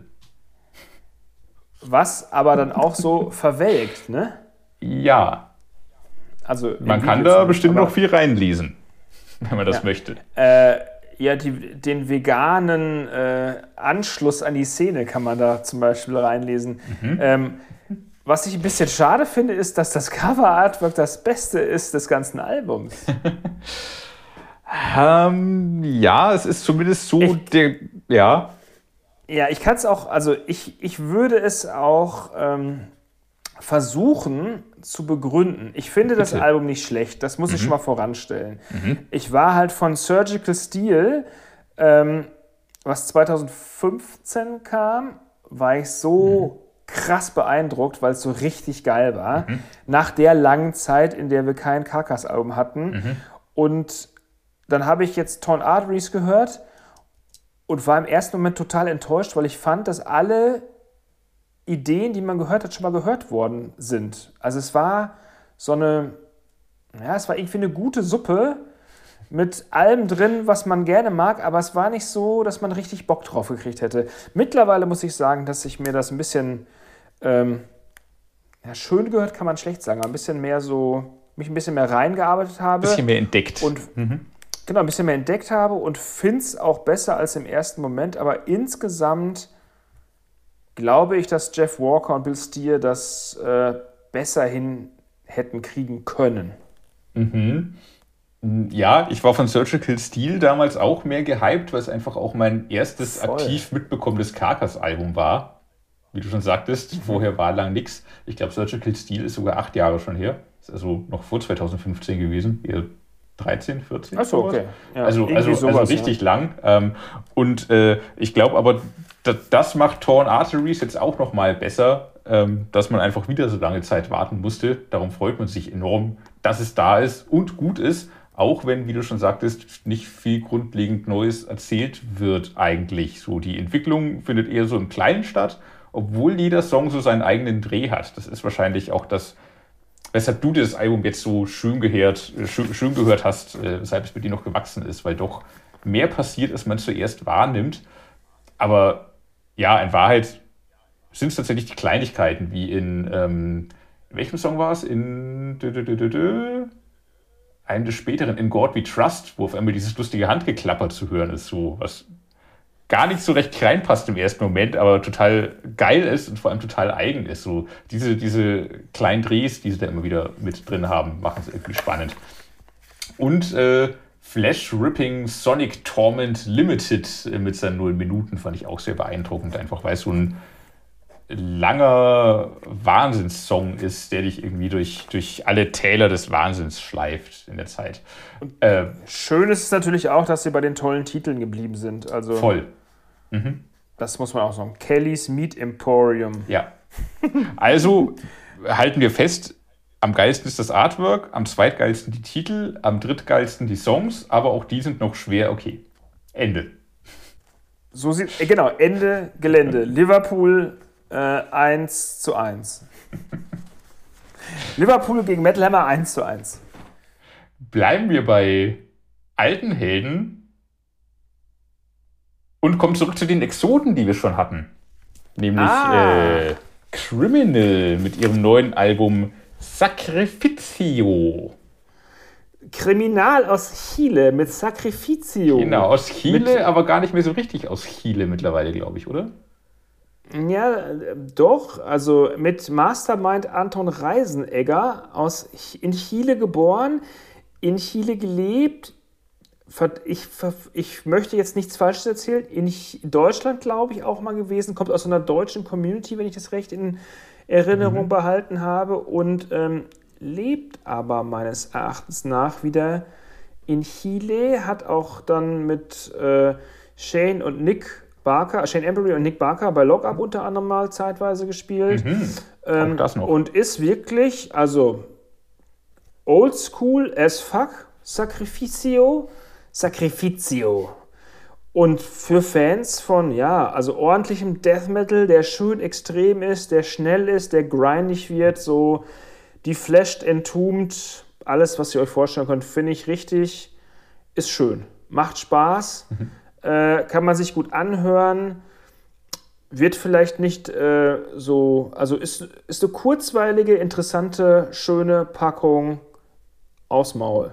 was aber dann auch so verwelkt, ne? Ja, Also im man kann Video da zumindest, bestimmt aber, noch viel reinlesen, wenn man das Ja. möchte. Äh, ja, die, den veganen äh, Anschluss an die Szene kann man da zum Beispiel reinlesen. Mhm. Ähm, was ich ein bisschen schade finde, ist, dass das Cover-Artwork das Beste ist des ganzen Albums. Ähm, ja, es ist zumindest so Ich- der, ja, Ja, ich kann es auch, also ich, ich würde es auch ähm, versuchen zu begründen. Ich finde das Bitte. Album nicht schlecht, das muss ich Mhm. schon mal voranstellen. Mhm. Ich war halt von Surgical Steel, ähm, was zweitausendfünfzehn kam, war ich so krass beeindruckt, weil es so richtig geil war. Mhm. Nach der langen Zeit, in der wir kein Carcass-Album hatten. Mhm. Und dann habe ich jetzt Torn Arteries gehört und war im ersten Moment total enttäuscht, weil ich fand, dass alle Ideen, die man gehört hat, schon mal gehört worden sind. Also es war so eine, ja, es war irgendwie eine gute Suppe mit allem drin, was man gerne mag, aber es war nicht so, dass man richtig Bock drauf gekriegt hätte. Mittlerweile muss ich sagen, dass ich mir das ein bisschen, ähm, ja, schön gehört kann man schlecht sagen, aber ein bisschen mehr so, mich ein bisschen mehr reingearbeitet habe. ein bisschen mehr entdeckt. Und Mhm. genau, ein bisschen mehr entdeckt habe und finde es auch besser als im ersten Moment. Aber insgesamt glaube ich, dass Jeff Walker und Bill Steer das äh, besser hin hätten kriegen können. Mhm. Ja, ich war von Surgical Steel damals auch mehr gehypt, weil es einfach auch mein erstes Voll. aktiv mitbekommenes Carcass-Album war. Wie du schon sagtest, vorher war lang nix. Ich glaube, Surgical Steel ist sogar acht Jahre schon her. Ist also noch vor zweitausendfünfzehn gewesen. Eher dreizehn, vierzehn. Achso, sowas. okay. Ja, Also, irgendwie also, also sowas, richtig lang. Ähm, und äh, ich glaube aber, das, das macht Torn Arteries jetzt auch noch mal besser, ähm, dass man einfach wieder so lange Zeit warten musste. Darum freut man sich enorm, dass es da ist und gut ist. Auch wenn, wie du schon sagtest, nicht viel grundlegend Neues erzählt wird eigentlich. So, die Entwicklung findet eher so im Kleinen statt, obwohl jeder Song so seinen eigenen Dreh hat. Das ist wahrscheinlich auch das, weshalb du das Album jetzt so schön gehört, schön, schön gehört hast, äh, weshalb es mit dir noch gewachsen ist, weil doch mehr passiert, als man zuerst wahrnimmt. Aber ja, in Wahrheit sind es tatsächlich die Kleinigkeiten, wie in, ähm, in welchem Song war es? In dü, dü, dü, dü, dü, einem des späteren, In God We Trust, wo auf einmal dieses lustige Handgeklapper zu hören ist, so was gar nicht so recht reinpasst im ersten Moment, aber total geil ist und vor allem total eigen ist. So diese, diese kleinen Drehs, die sie da immer wieder mit drin haben, machen es irgendwie spannend. Und äh, Flash Ripping Sonic Torment Limited mit seinen null Minuten fand ich auch sehr beeindruckend, einfach weil es so ein langer Wahnsinnssong ist, der dich irgendwie durch, durch alle Täler des Wahnsinns schleift in der Zeit. Äh, Schön ist es natürlich auch, dass sie bei den tollen Titeln geblieben sind. Also, voll. Mhm. Das muss man auch sagen. Kelly's Meat Emporium. Ja. Also halten wir fest, am geilsten ist das Artwork, am zweitgeilsten die Titel, am drittgeilsten die Songs, aber auch die sind noch schwer okay. Ende. So sieht, äh, genau, Ende Gelände. Liverpool äh, eins zu eins. Liverpool gegen Metal Hammer eins zu eins. Bleiben wir bei alten Helden und kommen zurück zu den Exoten, die wir schon hatten. Nämlich ah. äh, Criminal mit ihrem neuen Album Sacrificio. Kriminal aus Chile mit Sacrificio. Genau, aus Chile, mit, aber gar nicht mehr so richtig aus Chile mittlerweile, glaube ich, oder? Ja, doch. Also mit Mastermind Anton Reisenegger, aus, in Chile geboren, in Chile gelebt. Ich, ich möchte jetzt nichts Falsches erzählen. In Deutschland, glaube ich, auch mal gewesen. Kommt aus einer deutschen Community, wenn ich das recht in Erinnerung mhm. behalten habe. Und ähm, lebt aber meines Erachtens nach wieder in Chile. Hat auch dann mit äh, Shane und Nick Barker, Shane Embury und Nick Barker bei Lock Up unter anderem mal zeitweise gespielt. Mhm. Ähm, auch das noch. Und ist wirklich, also oldschool as fuck, Sacrificio, Sacrificio. Und für Fans von, ja, also ordentlichem Death Metal, der schön extrem ist, der schnell ist, der grindig wird, so deflashed, entombed, alles, was ihr euch vorstellen könnt, finde ich richtig, ist schön. Macht Spaß. Mhm. Äh, kann man sich gut anhören, wird vielleicht nicht äh, so, also ist, ist eine kurzweilige, interessante, schöne Packung aus Maul.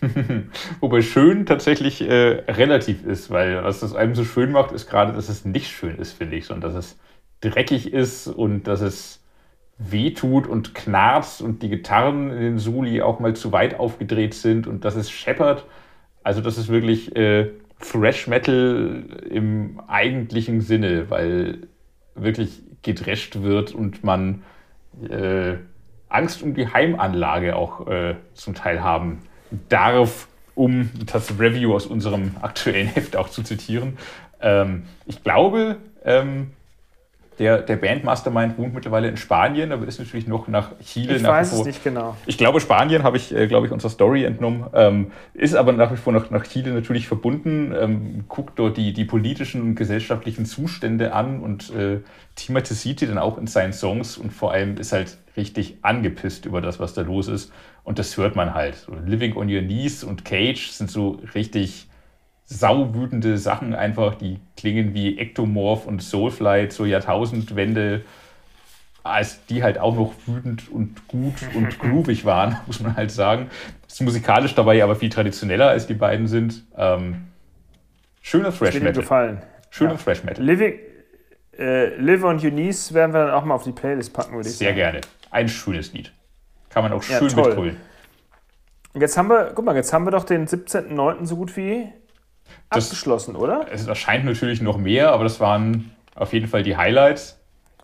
Wobei schön tatsächlich äh, relativ ist, weil was das einem so schön macht, ist gerade, dass es nicht schön ist, finde ich, sondern dass es dreckig ist und dass es wehtut und knarzt und die Gitarren in den Soli auch mal zu weit aufgedreht sind und dass es scheppert. Also das ist wirklich äh, Thrash Metal im eigentlichen Sinne, weil wirklich gedrescht wird und man äh, Angst um die Heimanlage auch äh, zum Teil haben darf, um das Review aus unserem aktuellen Heft auch zu zitieren. Ähm, ich glaube, ähm, der, der Bandmastermind wohnt mittlerweile in Spanien, aber ist natürlich noch nach Chile. Ich nach weiß wie vor, es nicht genau. Ich glaube, Spanien habe ich, äh, glaube ich, unserer Story entnommen. Ähm, ist aber nach wie vor noch nach Chile natürlich verbunden. Ähm, guckt dort die, die politischen und gesellschaftlichen Zustände an und äh, thematisiert die dann auch in seinen Songs und vor allem ist halt richtig angepisst über das, was da los ist. Und das hört man halt. So, Living on Your Knees und Cage sind so richtig sauwütende Sachen einfach, die klingen wie Ectomorph und Soulfly zur Jahrtausendwende, als die halt auch noch wütend und gut und groovig waren, muss man halt sagen. Ist musikalisch dabei aber viel traditioneller, als die beiden sind. Ähm, schöner Thrash Metal. Gefallen. Schöner ja. Thrash Metal. Living, äh, Live on Your Knees werden wir dann auch mal auf die Playlist packen, würde ich Sehr sagen. gerne. Ein schönes Lied. Kann man auch Ja, schön toll. mitgrölen. Und jetzt haben wir, guck mal, jetzt haben wir doch den siebzehnten neunten so gut wie Das- abgeschlossen, oder? Es erscheint natürlich noch mehr, aber das waren auf jeden Fall die Highlights.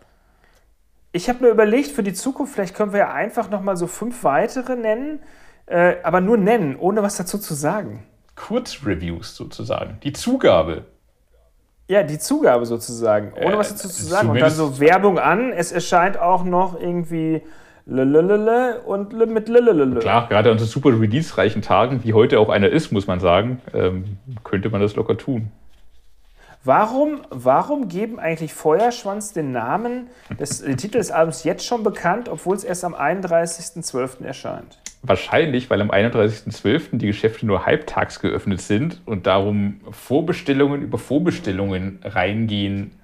Ich habe mir überlegt, für die Zukunft, vielleicht können wir ja einfach nochmal so fünf weitere nennen, äh, aber nur nennen, ohne was dazu zu sagen. Kurzreviews sozusagen. Die Zugabe. Ja, die Zugabe sozusagen, ohne Äh, was dazu zu sagen. Und dann zumindest- so Werbung an, es erscheint auch noch irgendwie lelelele und le mit lelelele. Klar, gerade an so super release-reichen Tagen, wie heute auch einer ist, muss man sagen, ähm, könnte man das locker tun. Warum, warum geben eigentlich Feuerschwanz den Namen, des, den Titel des Albums jetzt schon bekannt, obwohl es erst am einunddreißigsten zwölften erscheint? Wahrscheinlich, weil am einunddreißigsten zwölften die Geschäfte nur halbtags geöffnet sind und darum Vorbestellungen über Vorbestellungen reingehen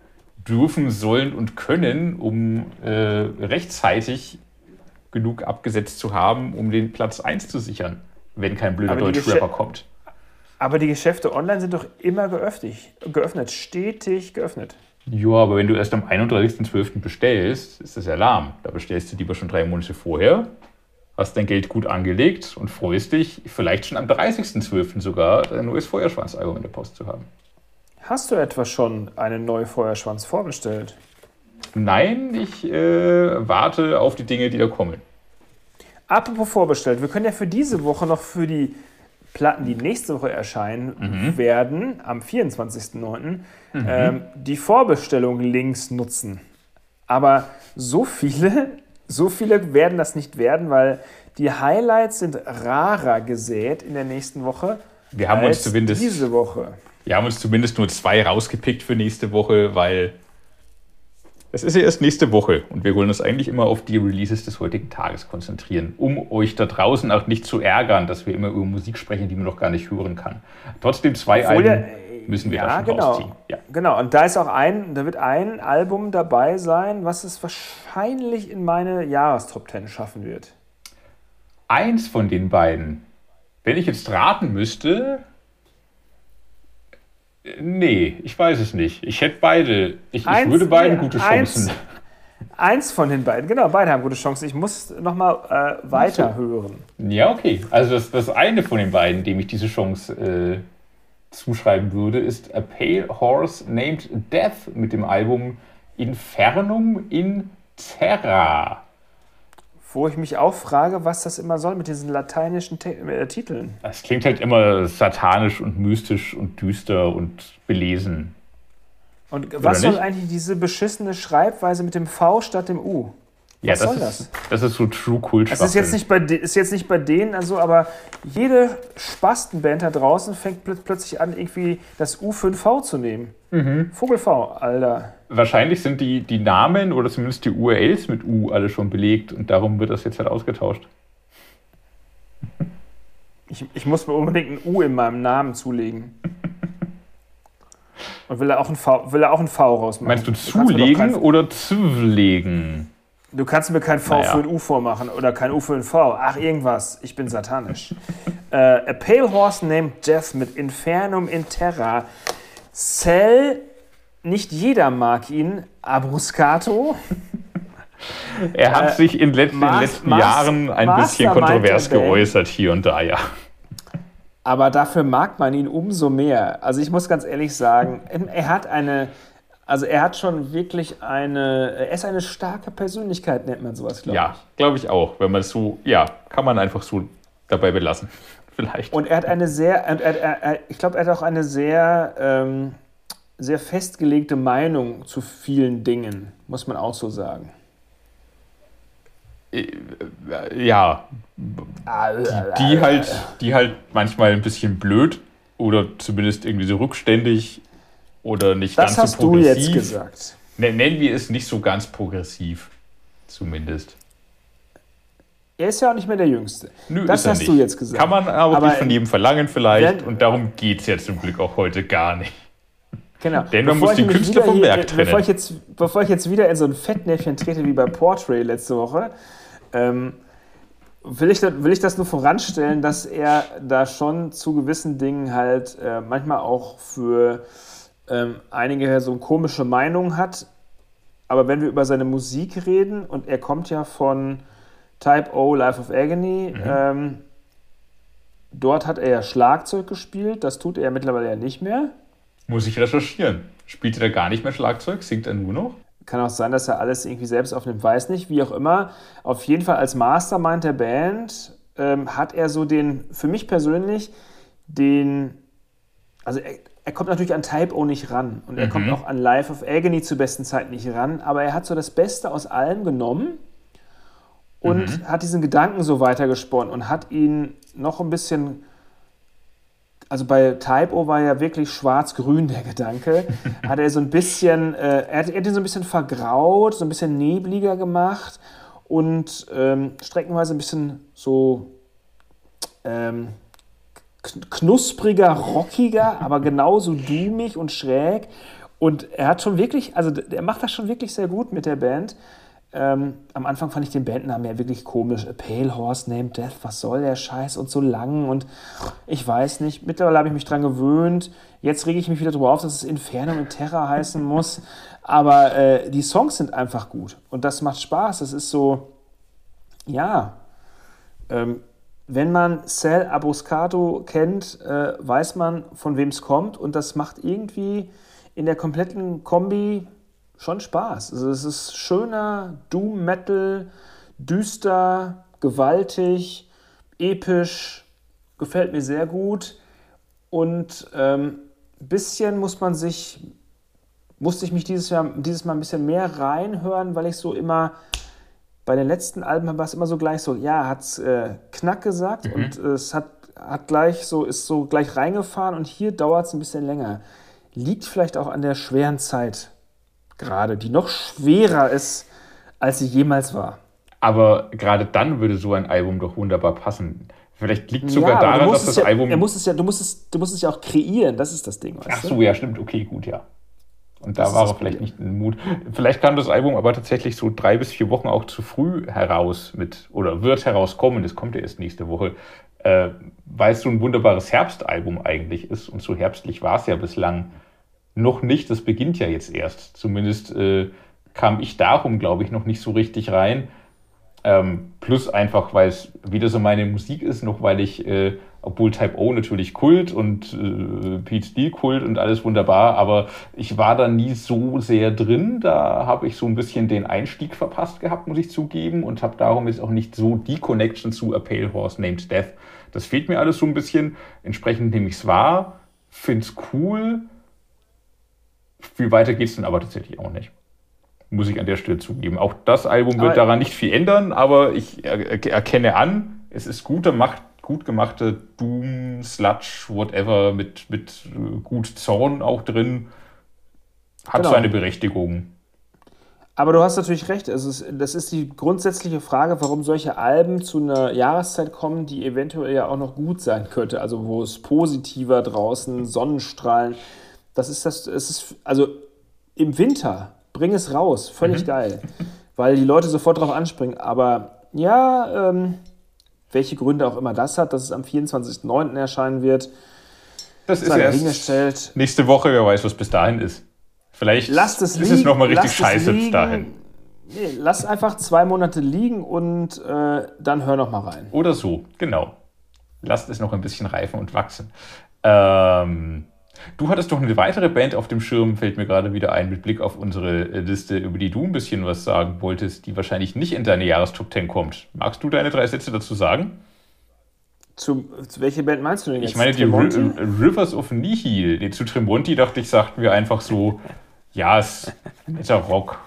dürfen, sollen und können, um äh, rechtzeitig genug abgesetzt zu haben, um den Platz eins zu sichern, wenn kein blöder Deutsch-Rapper kommt. Aber die Geschäfte online sind doch immer geöffnet, geöffnet, stetig geöffnet. Ja, aber wenn du erst am einunddreißigsten zwölften bestellst, ist das ja lahm. Da bestellst du lieber schon drei Monate vorher, hast dein Geld gut angelegt und freust dich, vielleicht schon am dreißigsten zwölften sogar dein neues Feuerschwanz-Album in der Post zu haben. Hast du etwa schon einen neuen Feuerschwanz vorbestellt? Nein, ich äh, warte auf die Dinge, die da kommen. Apropos vorbestellt, wir können ja für diese Woche noch für die Platten, die nächste Woche erscheinen mhm. werden, am vierundzwanzigsten neunten Mhm. Ähm, die Vorbestellung-Links nutzen. Aber so viele, so viele werden das nicht werden, weil die Highlights sind rarer gesät in der nächsten Woche wir haben als uns zumindest, diese Woche. Wir haben uns zumindest nur zwei rausgepickt für nächste Woche, weil es ist ja erst nächste Woche und wir wollen uns eigentlich immer auf die Releases des heutigen Tages konzentrieren, um euch da draußen auch nicht zu ärgern, dass wir immer über Musik sprechen, die man noch gar nicht hören kann. Trotzdem zwei Obwohl, Alben müssen wir ja, da schon genau. rausziehen. Ja, genau. Und da ist auch ein, da wird ein Album dabei sein, was es wahrscheinlich in meine Jahrestop zehn schaffen wird. Eins von den beiden. Wenn ich jetzt raten müsste... Nee, ich weiß es nicht. Ich hätte beide. Ich, eins, ich würde beiden gute Chancen. Eins, eins von den beiden, genau, beide haben gute Chancen. Ich muss nochmal äh, weiterhören. Ja, okay. Also das, das eine von den beiden, dem ich diese Chance äh, zuschreiben würde, ist A Pale Horse Named Death mit dem Album Infernum in Terra. Wo ich mich auch frage, was das immer soll mit diesen lateinischen Te- äh, Titeln. Das klingt halt immer satanisch und mystisch und düster und belesen. Und was soll eigentlich diese beschissene Schreibweise mit dem V statt dem U? Was ja, das soll ist, das? Das ist so True Kult. Das ist jetzt nicht bei de- ist jetzt nicht bei denen, also, aber jede Spastenband da draußen fängt pl- plötzlich an, irgendwie das U für ein V zu nehmen. Mhm. Vogel V, Alter. Wahrscheinlich sind die, die Namen oder zumindest die U R Ls mit U alle schon belegt und darum wird das jetzt halt ausgetauscht. Ich, ich muss mir unbedingt ein U in meinem Namen zulegen. Und will er auch ein V, will er auch ein V rausmachen? Meinst du zulegen du oder zulegen? Du kannst mir kein V naja. für ein U vormachen oder kein U für ein V. Ach, irgendwas. Ich bin satanisch. äh, A Pale Horse Named Death mit Infernum in Terra. Cell, nicht jeder mag ihn. Abruscato. Er hat äh, sich in let- Mas- den letzten Mas- Jahren ein Master bisschen kontrovers geäußert, hier und da, ja. Aber dafür mag man ihn umso mehr. Also ich muss ganz ehrlich sagen, er hat eine... Also er hat schon wirklich eine, er ist eine starke Persönlichkeit, nennt man sowas, glaube ich. Ja, glaube ich auch. Wenn man es so, ja, kann man einfach so dabei belassen, vielleicht. Und er hat eine sehr, er, er, er, ich glaube, er hat auch eine sehr, ähm, sehr festgelegte Meinung zu vielen Dingen, muss man auch so sagen. Ja, die, die halt, die halt manchmal ein bisschen blöd oder zumindest irgendwie so rückständig oder nicht das ganz so progressiv. Das hast du jetzt gesagt. Nennen wir es nicht so ganz progressiv, zumindest. Er ist ja auch nicht mehr der Jüngste. Nö, das ist er hast nicht. du jetzt gesagt. Kann man aber, aber nicht von jedem verlangen vielleicht. wenn, und darum geht es ja zum Glück auch heute gar nicht. Genau. Denn man bevor muss den Künstler vom Werk hier, trennen. Bevor ich, jetzt, bevor ich jetzt wieder in so ein Fettnäpfchen trete wie bei Portrait letzte Woche, ähm, will, ich das, will ich das nur voranstellen, dass er da schon zu gewissen Dingen halt äh, manchmal auch für ähm, einige so eine komische Meinung hat. Aber wenn wir über seine Musik reden, und er kommt ja von Type O, Life of Agony, mhm. ähm, dort hat er ja Schlagzeug gespielt, das tut er ja mittlerweile ja nicht mehr. Muss ich recherchieren. Spielt er gar nicht mehr Schlagzeug? Singt er nur noch? Kann auch sein, dass er alles irgendwie selbst aufnimmt, weiß nicht, wie auch immer. Auf jeden Fall als Mastermind der Band ähm, hat er so den, für mich persönlich, den, also er, er kommt natürlich an Type O nicht ran und er mhm. kommt auch an Life of Agony zur besten Zeit nicht ran, aber er hat so das Beste aus allem genommen und mhm. hat diesen Gedanken so weitergesponnen und hat ihn noch ein bisschen... Also bei Type O war ja wirklich schwarz-grün der Gedanke. Hat er so ein bisschen, äh, er, hat, er hat ihn so ein bisschen vergraut, so ein bisschen nebliger gemacht und ähm, streckenweise ein bisschen so ähm, knuspriger, rockiger, aber genauso dummig und schräg. Und er hat schon wirklich, also er macht das schon wirklich sehr gut mit der Band. Ähm, am Anfang fand ich den Bandnamen ja wirklich komisch. A Pale Horse Named Death, was soll der Scheiß und so lang und ich weiß nicht. Mittlerweile habe ich mich dran gewöhnt. Jetzt rege ich mich wieder darüber auf, dass es Infernum in Terra heißen muss. Aber äh, die Songs sind einfach gut und das macht Spaß. Das ist so, ja, ähm, wenn man Sal Abruscato kennt, äh, weiß man, von wem es kommt und das macht irgendwie in der kompletten Kombi schon Spaß. Also es ist schöner Doom-Metal, düster, gewaltig, episch, gefällt mir sehr gut. Und ein ähm, bisschen muss man sich, musste ich mich dieses Jahr, dieses Mal ein bisschen mehr reinhören, weil ich so immer, bei den letzten Alben war es immer so gleich so, ja, hat's äh, Knack gesagt mhm. und äh, es hat, hat gleich so, ist so gleich reingefahren und hier dauert es ein bisschen länger. Liegt vielleicht auch an der schweren Zeit gerade, die noch schwerer ist, als sie jemals war. Aber gerade dann würde so ein Album doch wunderbar passen. Vielleicht liegt es sogar ja, daran, dass das ja, Album... Er muss es ja, du, musst es, du musst es ja auch kreieren, das ist das Ding. Weißt Ach so, du? ja, stimmt, okay, gut, ja. Und da das war er vielleicht nicht in Mut. Vielleicht kam das Album aber tatsächlich so drei bis vier Wochen auch zu früh heraus mit, oder wird herauskommen, das kommt ja erst nächste Woche, äh, weil es so ein wunderbares Herbstalbum eigentlich ist. Und so herbstlich war es ja bislang noch nicht, das beginnt ja jetzt erst. Zumindest äh, kam ich darum, glaube ich, noch nicht so richtig rein. Ähm, plus einfach, weil es wieder so meine Musik ist, noch weil ich, äh, obwohl Type O natürlich Kult und äh, Pete Steele Kult und alles wunderbar, aber ich war da nie so sehr drin. Da habe ich so ein bisschen den Einstieg verpasst gehabt, muss ich zugeben, und habe darum jetzt auch nicht so die Connection zu A Pale Horse Named Death. Das fehlt mir alles so ein bisschen. Entsprechend nehme ich es wahr, finde es cool. Viel weiter geht es dann aber tatsächlich auch nicht. Muss ich an der Stelle zugeben. Auch das Album wird aber daran nicht viel ändern, aber ich er- erkenne an, es ist gute, macht, gut gemachte Doom, Sludge, whatever, mit, mit gut Zorn auch drin. Hat genau. seine Berechtigung. Aber du hast natürlich recht. Es ist, das ist die grundsätzliche Frage, warum solche Alben zu einer Jahreszeit kommen, die eventuell ja auch noch gut sein könnte. Also wo es positiver draußen, Sonnenstrahlen. Das ist das, es ist, also im Winter, bring es raus, völlig mhm. geil. Weil die Leute sofort drauf anspringen. Aber ja, ähm, welche Gründe auch immer das hat, dass es am vierundzwanzigsten neunten erscheinen wird. Das ist erst nächste Woche, wer weiß, was bis dahin ist. Vielleicht lasst es ist liegen, es nochmal richtig lasst scheiße bis dahin. Nee, lass einfach zwei Monate liegen und äh, dann hör noch mal rein. Oder so, genau. Lasst es noch ein bisschen reifen und wachsen. Ähm, du hattest doch eine weitere Band auf dem Schirm, fällt mir gerade wieder ein, mit Blick auf unsere Liste, über die du ein bisschen was sagen wolltest, die wahrscheinlich nicht in deine Jahrestop zehn kommt. Magst du deine drei Sätze dazu sagen? Zu, zu welche Band meinst du denn jetzt? Ich meine die R- Rivers of Nihil. Die, zu Tremonti dachte ich, sagten wir einfach so, ja, es ist netter Rock.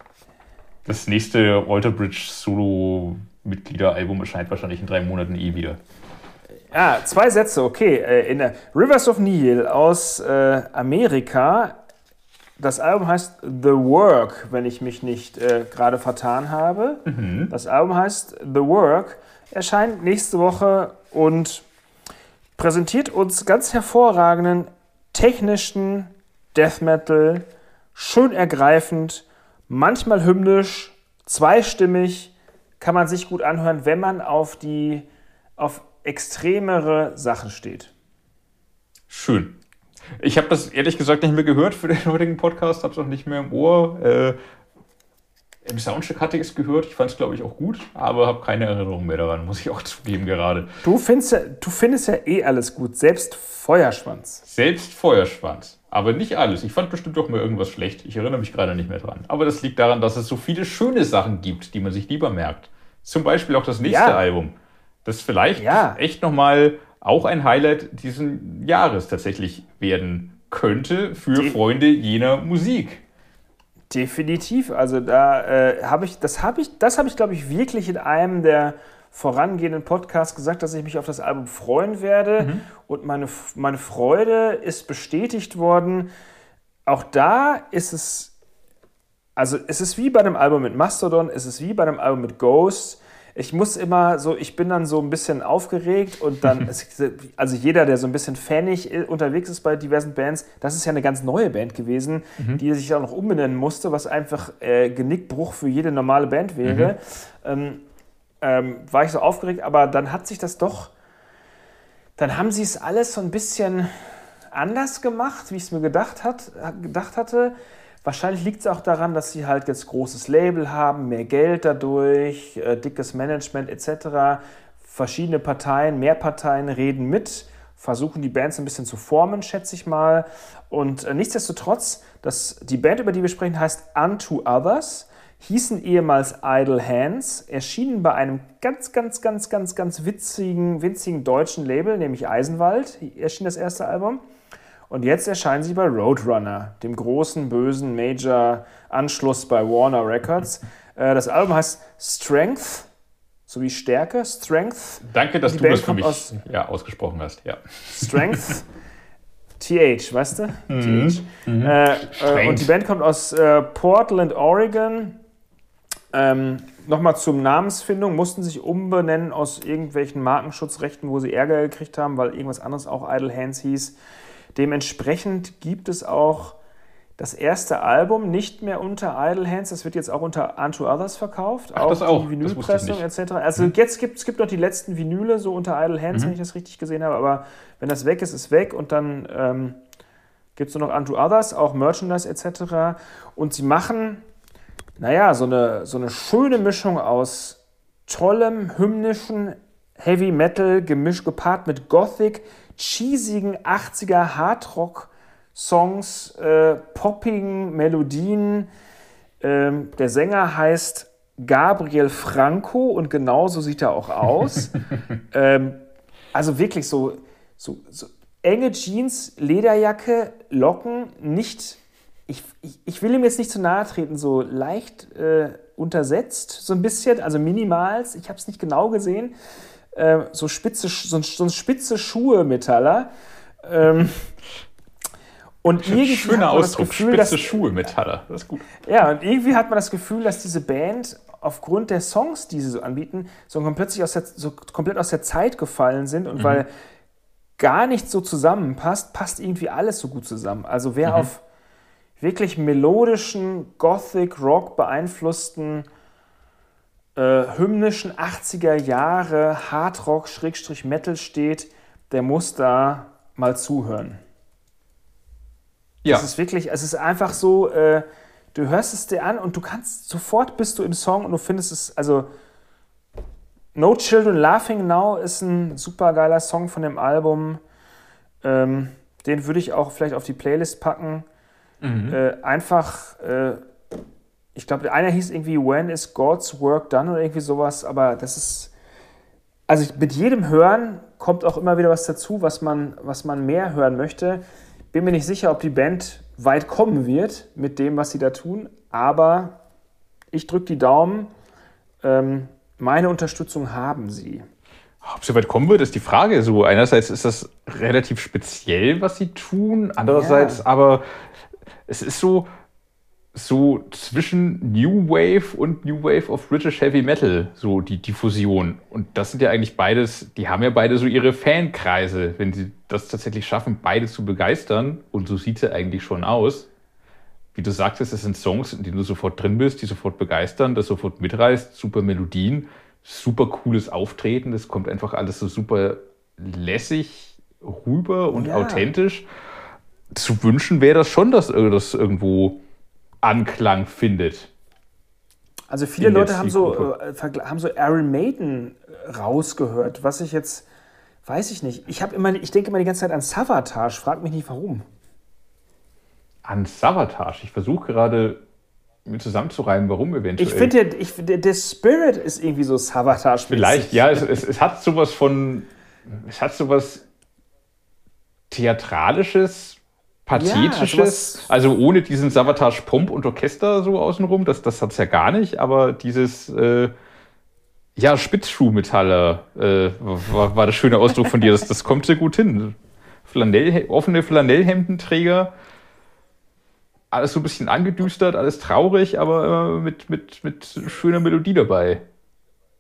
Das nächste Alter Bridge Solo-Mitgliederalbum erscheint wahrscheinlich in drei Monaten eh wieder. Ah, zwei Sätze, okay. In der Rivers of Nihil aus äh, Amerika. Das Album heißt The Work, wenn ich mich nicht äh, gerade vertan habe. Mhm. Das Album heißt The Work, erscheint nächste Woche und präsentiert uns ganz hervorragenden technischen Death Metal, schön ergreifend, manchmal hymnisch, zweistimmig, kann man sich gut anhören, wenn man auf die auf extremere Sachen steht. Schön. Ich habe das ehrlich gesagt nicht mehr gehört für den heutigen Podcast, habe es auch nicht mehr im Ohr. Äh, Im Soundcheck hatte ich es gehört, ich fand es glaube ich auch gut, aber habe keine Erinnerung mehr daran, muss ich auch zugeben gerade. Du findest ja, du findest ja eh alles gut, selbst Feuerschwanz. Selbst Feuerschwanz, aber nicht alles. Ich fand bestimmt doch mal irgendwas schlecht, ich erinnere mich gerade nicht mehr dran. Aber das liegt daran, dass es so viele schöne Sachen gibt, die man sich lieber merkt. Zum Beispiel auch das nächste ja. Album, das vielleicht ja. echt nochmal auch ein Highlight diesen Jahres tatsächlich werden könnte für Die- Freunde jener Musik. Definitiv. Also da äh, habe ich, das habe ich, das habe ich, glaube ich, wirklich in einem der vorangehenden Podcasts gesagt, dass ich mich auf das Album freuen werde. Mhm. Und meine, meine Freude ist bestätigt worden. Auch da ist es, also es ist wie bei einem Album mit Mastodon, es ist wie bei einem Album mit Ghost. ich muss immer so, ich bin dann so ein bisschen aufgeregt und dann, also jeder, der so ein bisschen fanig unterwegs ist bei diversen Bands, das ist ja eine ganz neue Band gewesen, mhm. die sich auch noch umbenennen musste, was einfach äh, Genickbruch für jede normale Band wäre. Mhm. Ähm, ähm, war ich so aufgeregt, aber dann hat sich das doch, dann haben sie es alles so ein bisschen anders gemacht, wie ich es mir gedacht, hat, gedacht hatte. Wahrscheinlich liegt es auch daran, dass sie halt jetzt großes Label haben, mehr Geld dadurch, äh, dickes Management et cetera. Verschiedene Parteien, mehr Parteien reden mit, versuchen die Bands ein bisschen zu formen, schätze ich mal. Und äh, nichtsdestotrotz, das, die Band, über die wir sprechen, heißt Unto Others, hießen ehemals Idle Hands, erschienen bei einem ganz, ganz, ganz, ganz, ganz witzigen, winzigen deutschen Label, nämlich Eisenwald, erschien das erste Album. Und jetzt erscheinen sie bei Roadrunner, dem großen, bösen Major-Anschluss bei Warner Records. Das Album heißt Strength, sowie Stärke, Strength. Danke, dass du Band das für mich aus, ja, ausgesprochen hast. Ja. Strength, T H, weißt du? Mhm. T H. Mhm. Äh, und die Band kommt aus äh, Portland, Oregon. Ähm, Nochmal zur Namensfindung, mussten sich umbenennen aus irgendwelchen Markenschutzrechten, wo sie Ärger gekriegt haben, weil irgendwas anderes auch Idle Hands hieß. Dementsprechend gibt es auch das erste Album nicht mehr unter Idle Hands, das wird jetzt auch unter Unto Others verkauft, Ach, auch das auch. die Vinylpressung et cetera. Also mhm. jetzt gibt es gibt noch die letzten Vinyle so unter Idle Hands, mhm. wenn ich das richtig gesehen habe, aber wenn das weg ist, ist weg und dann ähm, gibt es nur noch Unto Others, auch Merchandise et cetera. Und sie machen, naja, so eine, so eine schöne Mischung aus tollem, hymnischen Heavy Metal, gemischt gepaart mit Gothic, cheesigen achtziger Hardrock-Songs, äh, poppigen Melodien. Ähm, der Sänger heißt Gabriel Franco und genauso sieht er auch aus. ähm, also wirklich so, so, so enge Jeans, Lederjacke, Locken, nicht, ich, ich, ich will ihm jetzt nicht zu nahe treten, so leicht äh, untersetzt, so ein bisschen, also minimals, ich habe es nicht genau gesehen. So spitze, so, so ein spitze Schuhe-Metaller. Ähm, und irgendwie Schöner hat man Ausdruck, das Gefühl, spitze dass, Schuhe-Metaller. Das ist gut. Ja, und irgendwie hat man das Gefühl, dass diese Band aufgrund der Songs, die sie so anbieten, so plötzlich aus der, so komplett aus der Zeit gefallen sind. Und mhm. weil gar nichts so zusammenpasst, passt irgendwie alles so gut zusammen. Also wer mhm. auf wirklich melodischen, Gothic-Rock beeinflussten Äh, hymnischen achtziger Jahre Hardrock-Metal steht, der muss da mal zuhören. Ja. Es ist wirklich, es ist einfach so, äh, du hörst es dir an und du kannst, sofort bist du im Song und du findest es, also No Children Laughing Now ist ein super geiler Song von dem Album. Ähm, den würde ich auch vielleicht auf die Playlist packen. Mhm. Äh, einfach äh, Ich glaube, einer hieß irgendwie When is God's Work Done oder irgendwie sowas, aber das ist, also mit jedem Hören kommt auch immer wieder was dazu, was man, was man mehr hören möchte. Bin mir nicht sicher, ob die Band weit kommen wird mit dem, was sie da tun, aber ich drücke die Daumen. Ähm, meine Unterstützung haben sie. Ob sie weit kommen wird, ist die Frage. So, einerseits ist das relativ speziell, was sie tun, andererseits ja. aber es ist so, so zwischen New Wave und New Wave of British Heavy Metal, so die, die Fusion. Und das sind ja eigentlich beides, die haben ja beide so ihre Fankreise, wenn sie das tatsächlich schaffen, beide zu begeistern. Und so sieht es ja eigentlich schon aus. Wie du sagtest, es sind Songs, in denen du sofort drin bist, die sofort begeistern, das sofort mitreißt, super Melodien, super cooles Auftreten, das kommt einfach alles so super lässig rüber und ja. authentisch. Zu wünschen wäre das schon, dass das irgendwo Anklang findet. Also viele Leute haben so, äh, haben so Iron Maiden rausgehört, was ich jetzt, weiß ich nicht. Ich, hab immer, ich denke immer die ganze Zeit an Savatage, frag mich nicht warum. An Savatage? Ich versuche gerade mir zusammenzureimen, warum eventuell. Ich finde, der, der Spirit ist irgendwie so Savatage. Vielleicht, ja, es, es, es hat sowas von, es hat sowas Theatralisches, Pathetisches, ja, also ohne diesen Savatage-Pomp und Orchester so außenrum, das, das hat es ja gar nicht, aber dieses, äh, ja, Spitzschuhmetaller äh, war, war der schöne Ausdruck von dir, das, das kommt sehr gut hin. Flanell, offene Flanellhemdenträger, alles so ein bisschen angedüstert, alles traurig, aber äh, mit, mit, mit schöner Melodie dabei.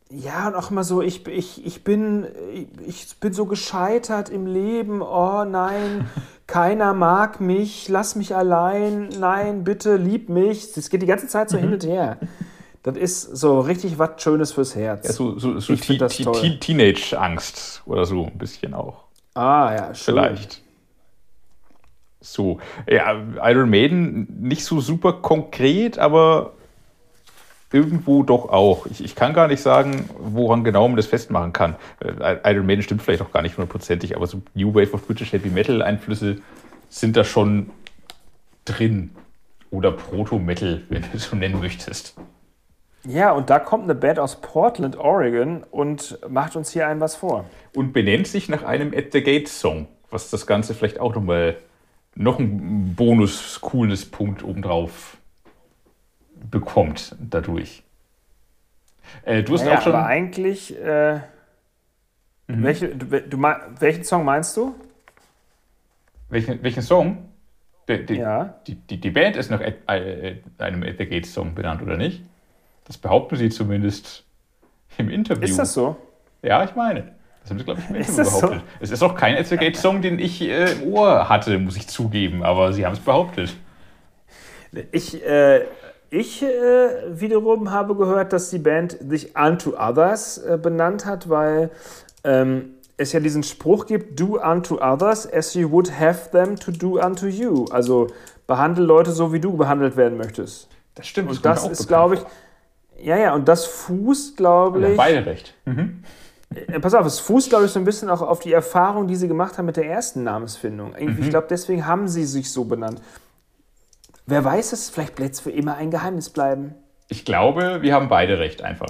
Ja, und auch immer so, ich, ich, ich, bin, ich bin so gescheitert im Leben, oh nein, keiner mag mich, lass mich allein, nein, bitte, lieb mich. Das geht die ganze Zeit so mhm. hin und her. Das ist so richtig was Schönes fürs Herz. Ja, so so, so ich find das toll. Teenage-Angst oder so ein bisschen auch. Ah ja, schön. Vielleicht. So, ja, Iron Maiden nicht so super konkret, aber irgendwo doch auch. Ich, ich kann gar nicht sagen, woran genau man das festmachen kann. Iron Maiden stimmt vielleicht auch gar nicht hundertprozentig, aber so New Wave of British Heavy Metal Einflüsse sind da schon drin. Oder Proto-Metal, wenn du es so nennen möchtest. Ja, und da kommt eine Band aus Portland, Oregon und macht uns hier ein was vor. Und benennt sich nach einem At the Gate Song, was das Ganze vielleicht auch nochmal noch ein Bonus-Coolness-Punkt obendrauf bekommt dadurch. Äh, du hast naja, auch schon... aber eigentlich... Äh, mhm. welche, du, du, welchen Song meinst du? Welchen, welchen Song? Die, die, ja. die, die, die Band ist nach At, äh, einem At the Gate Song benannt, oder nicht? Das behaupten sie zumindest im Interview. Ist das so? Ja, ich meine. Das haben sie, glaube ich, im Interview behauptet. So? Es ist auch kein At the Gate Song, den ich äh, im Ohr hatte, muss ich zugeben, aber sie haben es behauptet. Ich... Äh, Ich äh, wiederum habe gehört, dass die Band sich Unto Others äh, benannt hat, weil ähm, es ja diesen Spruch gibt, do unto others as you would have them to do unto you. Also behandle Leute so, wie du behandelt werden möchtest. Das stimmt. Und das, das ist, glaube ich, ja, ja, und das fußt, glaube ich... Ja, beide recht. Mhm. Äh, pass auf, es fußt, glaube ich, so ein bisschen auch auf die Erfahrung, die sie gemacht haben mit der ersten Namensfindung. Mhm. Ich glaube, deswegen haben sie sich so benannt. Wer weiß es, vielleicht bleibt es für immer ein Geheimnis bleiben. Ich glaube, wir haben beide recht einfach.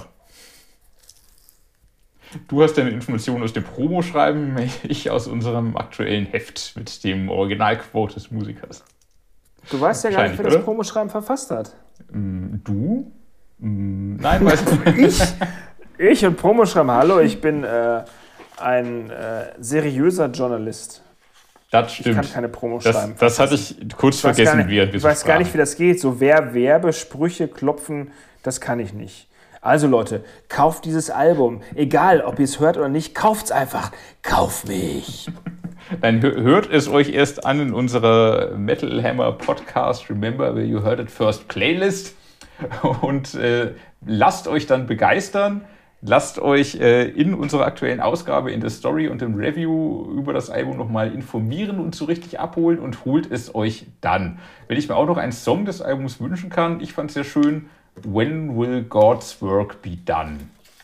Du hast deine Informationen aus dem Promoschreiben, ich aus unserem aktuellen Heft mit dem Originalquote des Musikers. Du weißt ja gar nicht, wer oder? das Promoschreiben verfasst hat. Du? Nein, weiß ich nicht. Ich? Ich und Promoschreiben, hallo, ich bin äh, ein äh, seriöser Journalist. Das stimmt. Ich kann keine Promo schreiben. Das, das hatte ich kurz ich vergessen, nicht, während wir Ich weiß gar nicht, wie das geht. So wer Werbesprüche klopfen, das kann ich nicht. Also Leute, kauft dieses Album. Egal, ob ihr es hört oder nicht, kauft's einfach. Kauf mich. Dann hört es euch erst an in unserer Metal Hammer Podcast Remember Where You Heard It First Playlist und äh, lasst euch dann begeistern. Lasst euch äh, in unserer aktuellen Ausgabe, in der Story und im Review über das Album nochmal informieren und so richtig abholen und holt es euch dann. Wenn ich mir auch noch einen Song des Albums wünschen kann, ich fand es sehr schön, When Will God's Work Be Done?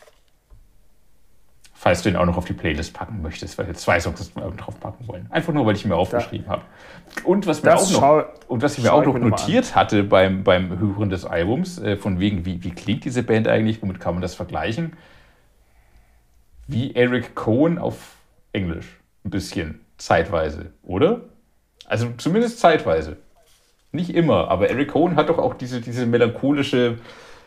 Falls du ihn auch noch auf die Playlist packen möchtest, weil wir zwei Songs drauf packen wollen. Einfach nur, weil ich ihn mir aufgeschrieben habe. Und was, mir auch noch, und was ich mir auch noch notiert hatte beim, beim Hören des Albums, äh, von wegen, wie, wie klingt diese Band eigentlich, womit kann man das vergleichen? Wie Eric Cohen auf Englisch. Ein bisschen, zeitweise, oder? Also zumindest zeitweise. Nicht immer, aber Eric Cohen hat doch auch diese, diese melancholische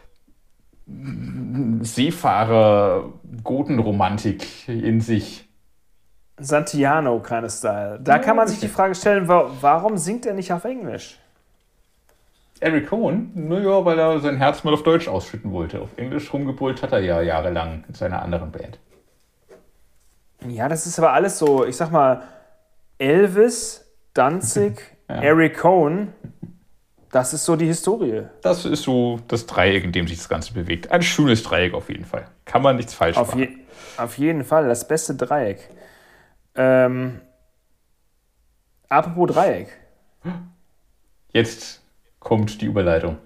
Seefahrer-Gotenromantik in sich. Santillano kind of Style. Da kann man sich die Frage stellen, warum singt er nicht auf Englisch? Eric Cohen? Naja, weil er sein Herz mal auf Deutsch ausschütten wollte. Auf Englisch rumgebrüllt hat er ja jahrelang in seiner anderen Band. Ja, das ist aber alles so, ich sag mal, Elvis, Danzig, ja. Eric Cohen, das ist so die Historie. Das ist so das Dreieck, in dem sich das Ganze bewegt. Ein schönes Dreieck auf jeden Fall. Kann man nichts falsch auf machen. Je- auf jeden Fall, das beste Dreieck. Ähm, apropos Dreieck. Jetzt kommt die Überleitung.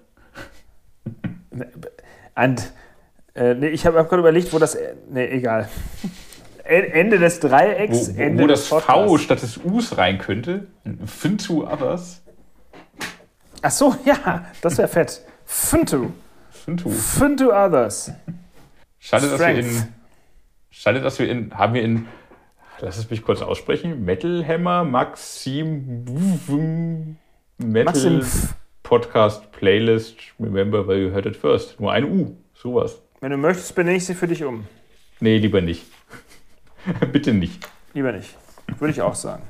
Und, äh, nee, ich habe hab gerade überlegt, wo das... Nee, egal. Ende des Dreiecks, wo, wo, Ende wo des das V statt des U's rein könnte. Fintu others. Ach so, ja, das wäre fett. Fintu. Fintu. Fintu others. Schade, dass wir in... Schade, dass wir in... Haben wir in... Lass es mich kurz aussprechen. Metal Hammer, Maxim... Metal Maxim. Podcast Playlist Remember Where You Heard It First. Nur ein U. Sowas. Wenn du möchtest, benenne ich sie für dich um. Nee, lieber nicht. Bitte nicht. Lieber nicht. Würde ich auch sagen.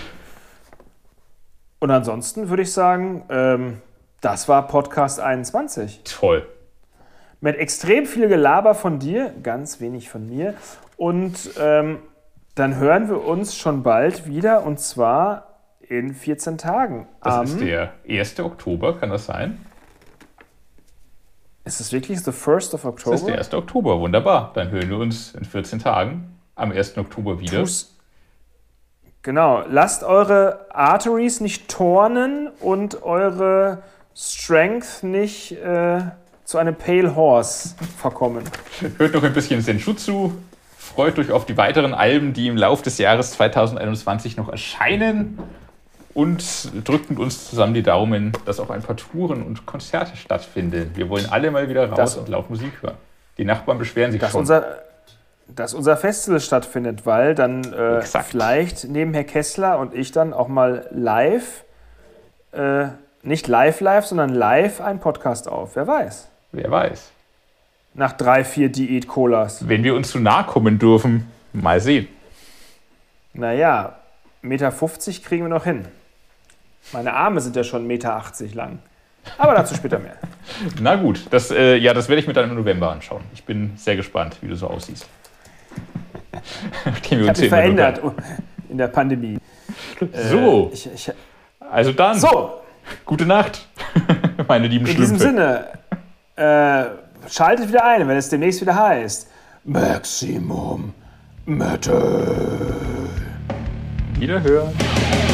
Und ansonsten würde ich sagen, ähm, das war Podcast einundzwanzig. Toll. mit extrem viel Gelaber von dir, ganz wenig von mir. Und ähm, dann hören wir uns schon bald wieder, und zwar in vierzehn Tagen. Das um, ist der erste Oktober, kann das sein? Ist es wirklich the first of October? Das ist der erste Oktober, wunderbar. Dann hören wir uns in vierzehn Tagen am ersten Oktober wieder. Tu's. Genau, lasst eure Arteries nicht tornen und eure Strength nicht äh, zu einem Pale Horse verkommen. Hört noch ein bisschen Senjutsu, freut euch auf die weiteren Alben, die im Laufe des Jahres zwanzig einundzwanzig noch erscheinen, und drückt mit uns zusammen die Daumen, dass auch ein paar Touren und Konzerte stattfinden. Wir wollen alle mal wieder raus das, und laut Musik hören. Die Nachbarn beschweren sich dass schon. Unser, dass unser Festival stattfindet, weil dann äh, vielleicht neben Herr Kessler und ich dann auch mal live, äh, nicht live live, sondern live einen Podcast auf. Wer weiß. Wer weiß. Nach drei, vier Diät-Colas. Wenn wir uns zu nahe kommen dürfen, mal sehen. Naja, eins Meter fünfzig kriegen wir noch hin. Meine Arme sind ja schon eins Meter achtzig lang. Aber dazu später mehr. Na gut, das, äh, ja, das werde ich mir dann im November anschauen. Ich bin sehr gespannt, wie du so aussiehst. Ich habe mich verändert in der Pandemie. So, äh, ich, ich, also dann, so. Gute Nacht, meine lieben Schlümpfe. In diesem Sinne, äh, schaltet wieder ein, wenn es demnächst wieder heißt Maximum Metal. Wiederhören.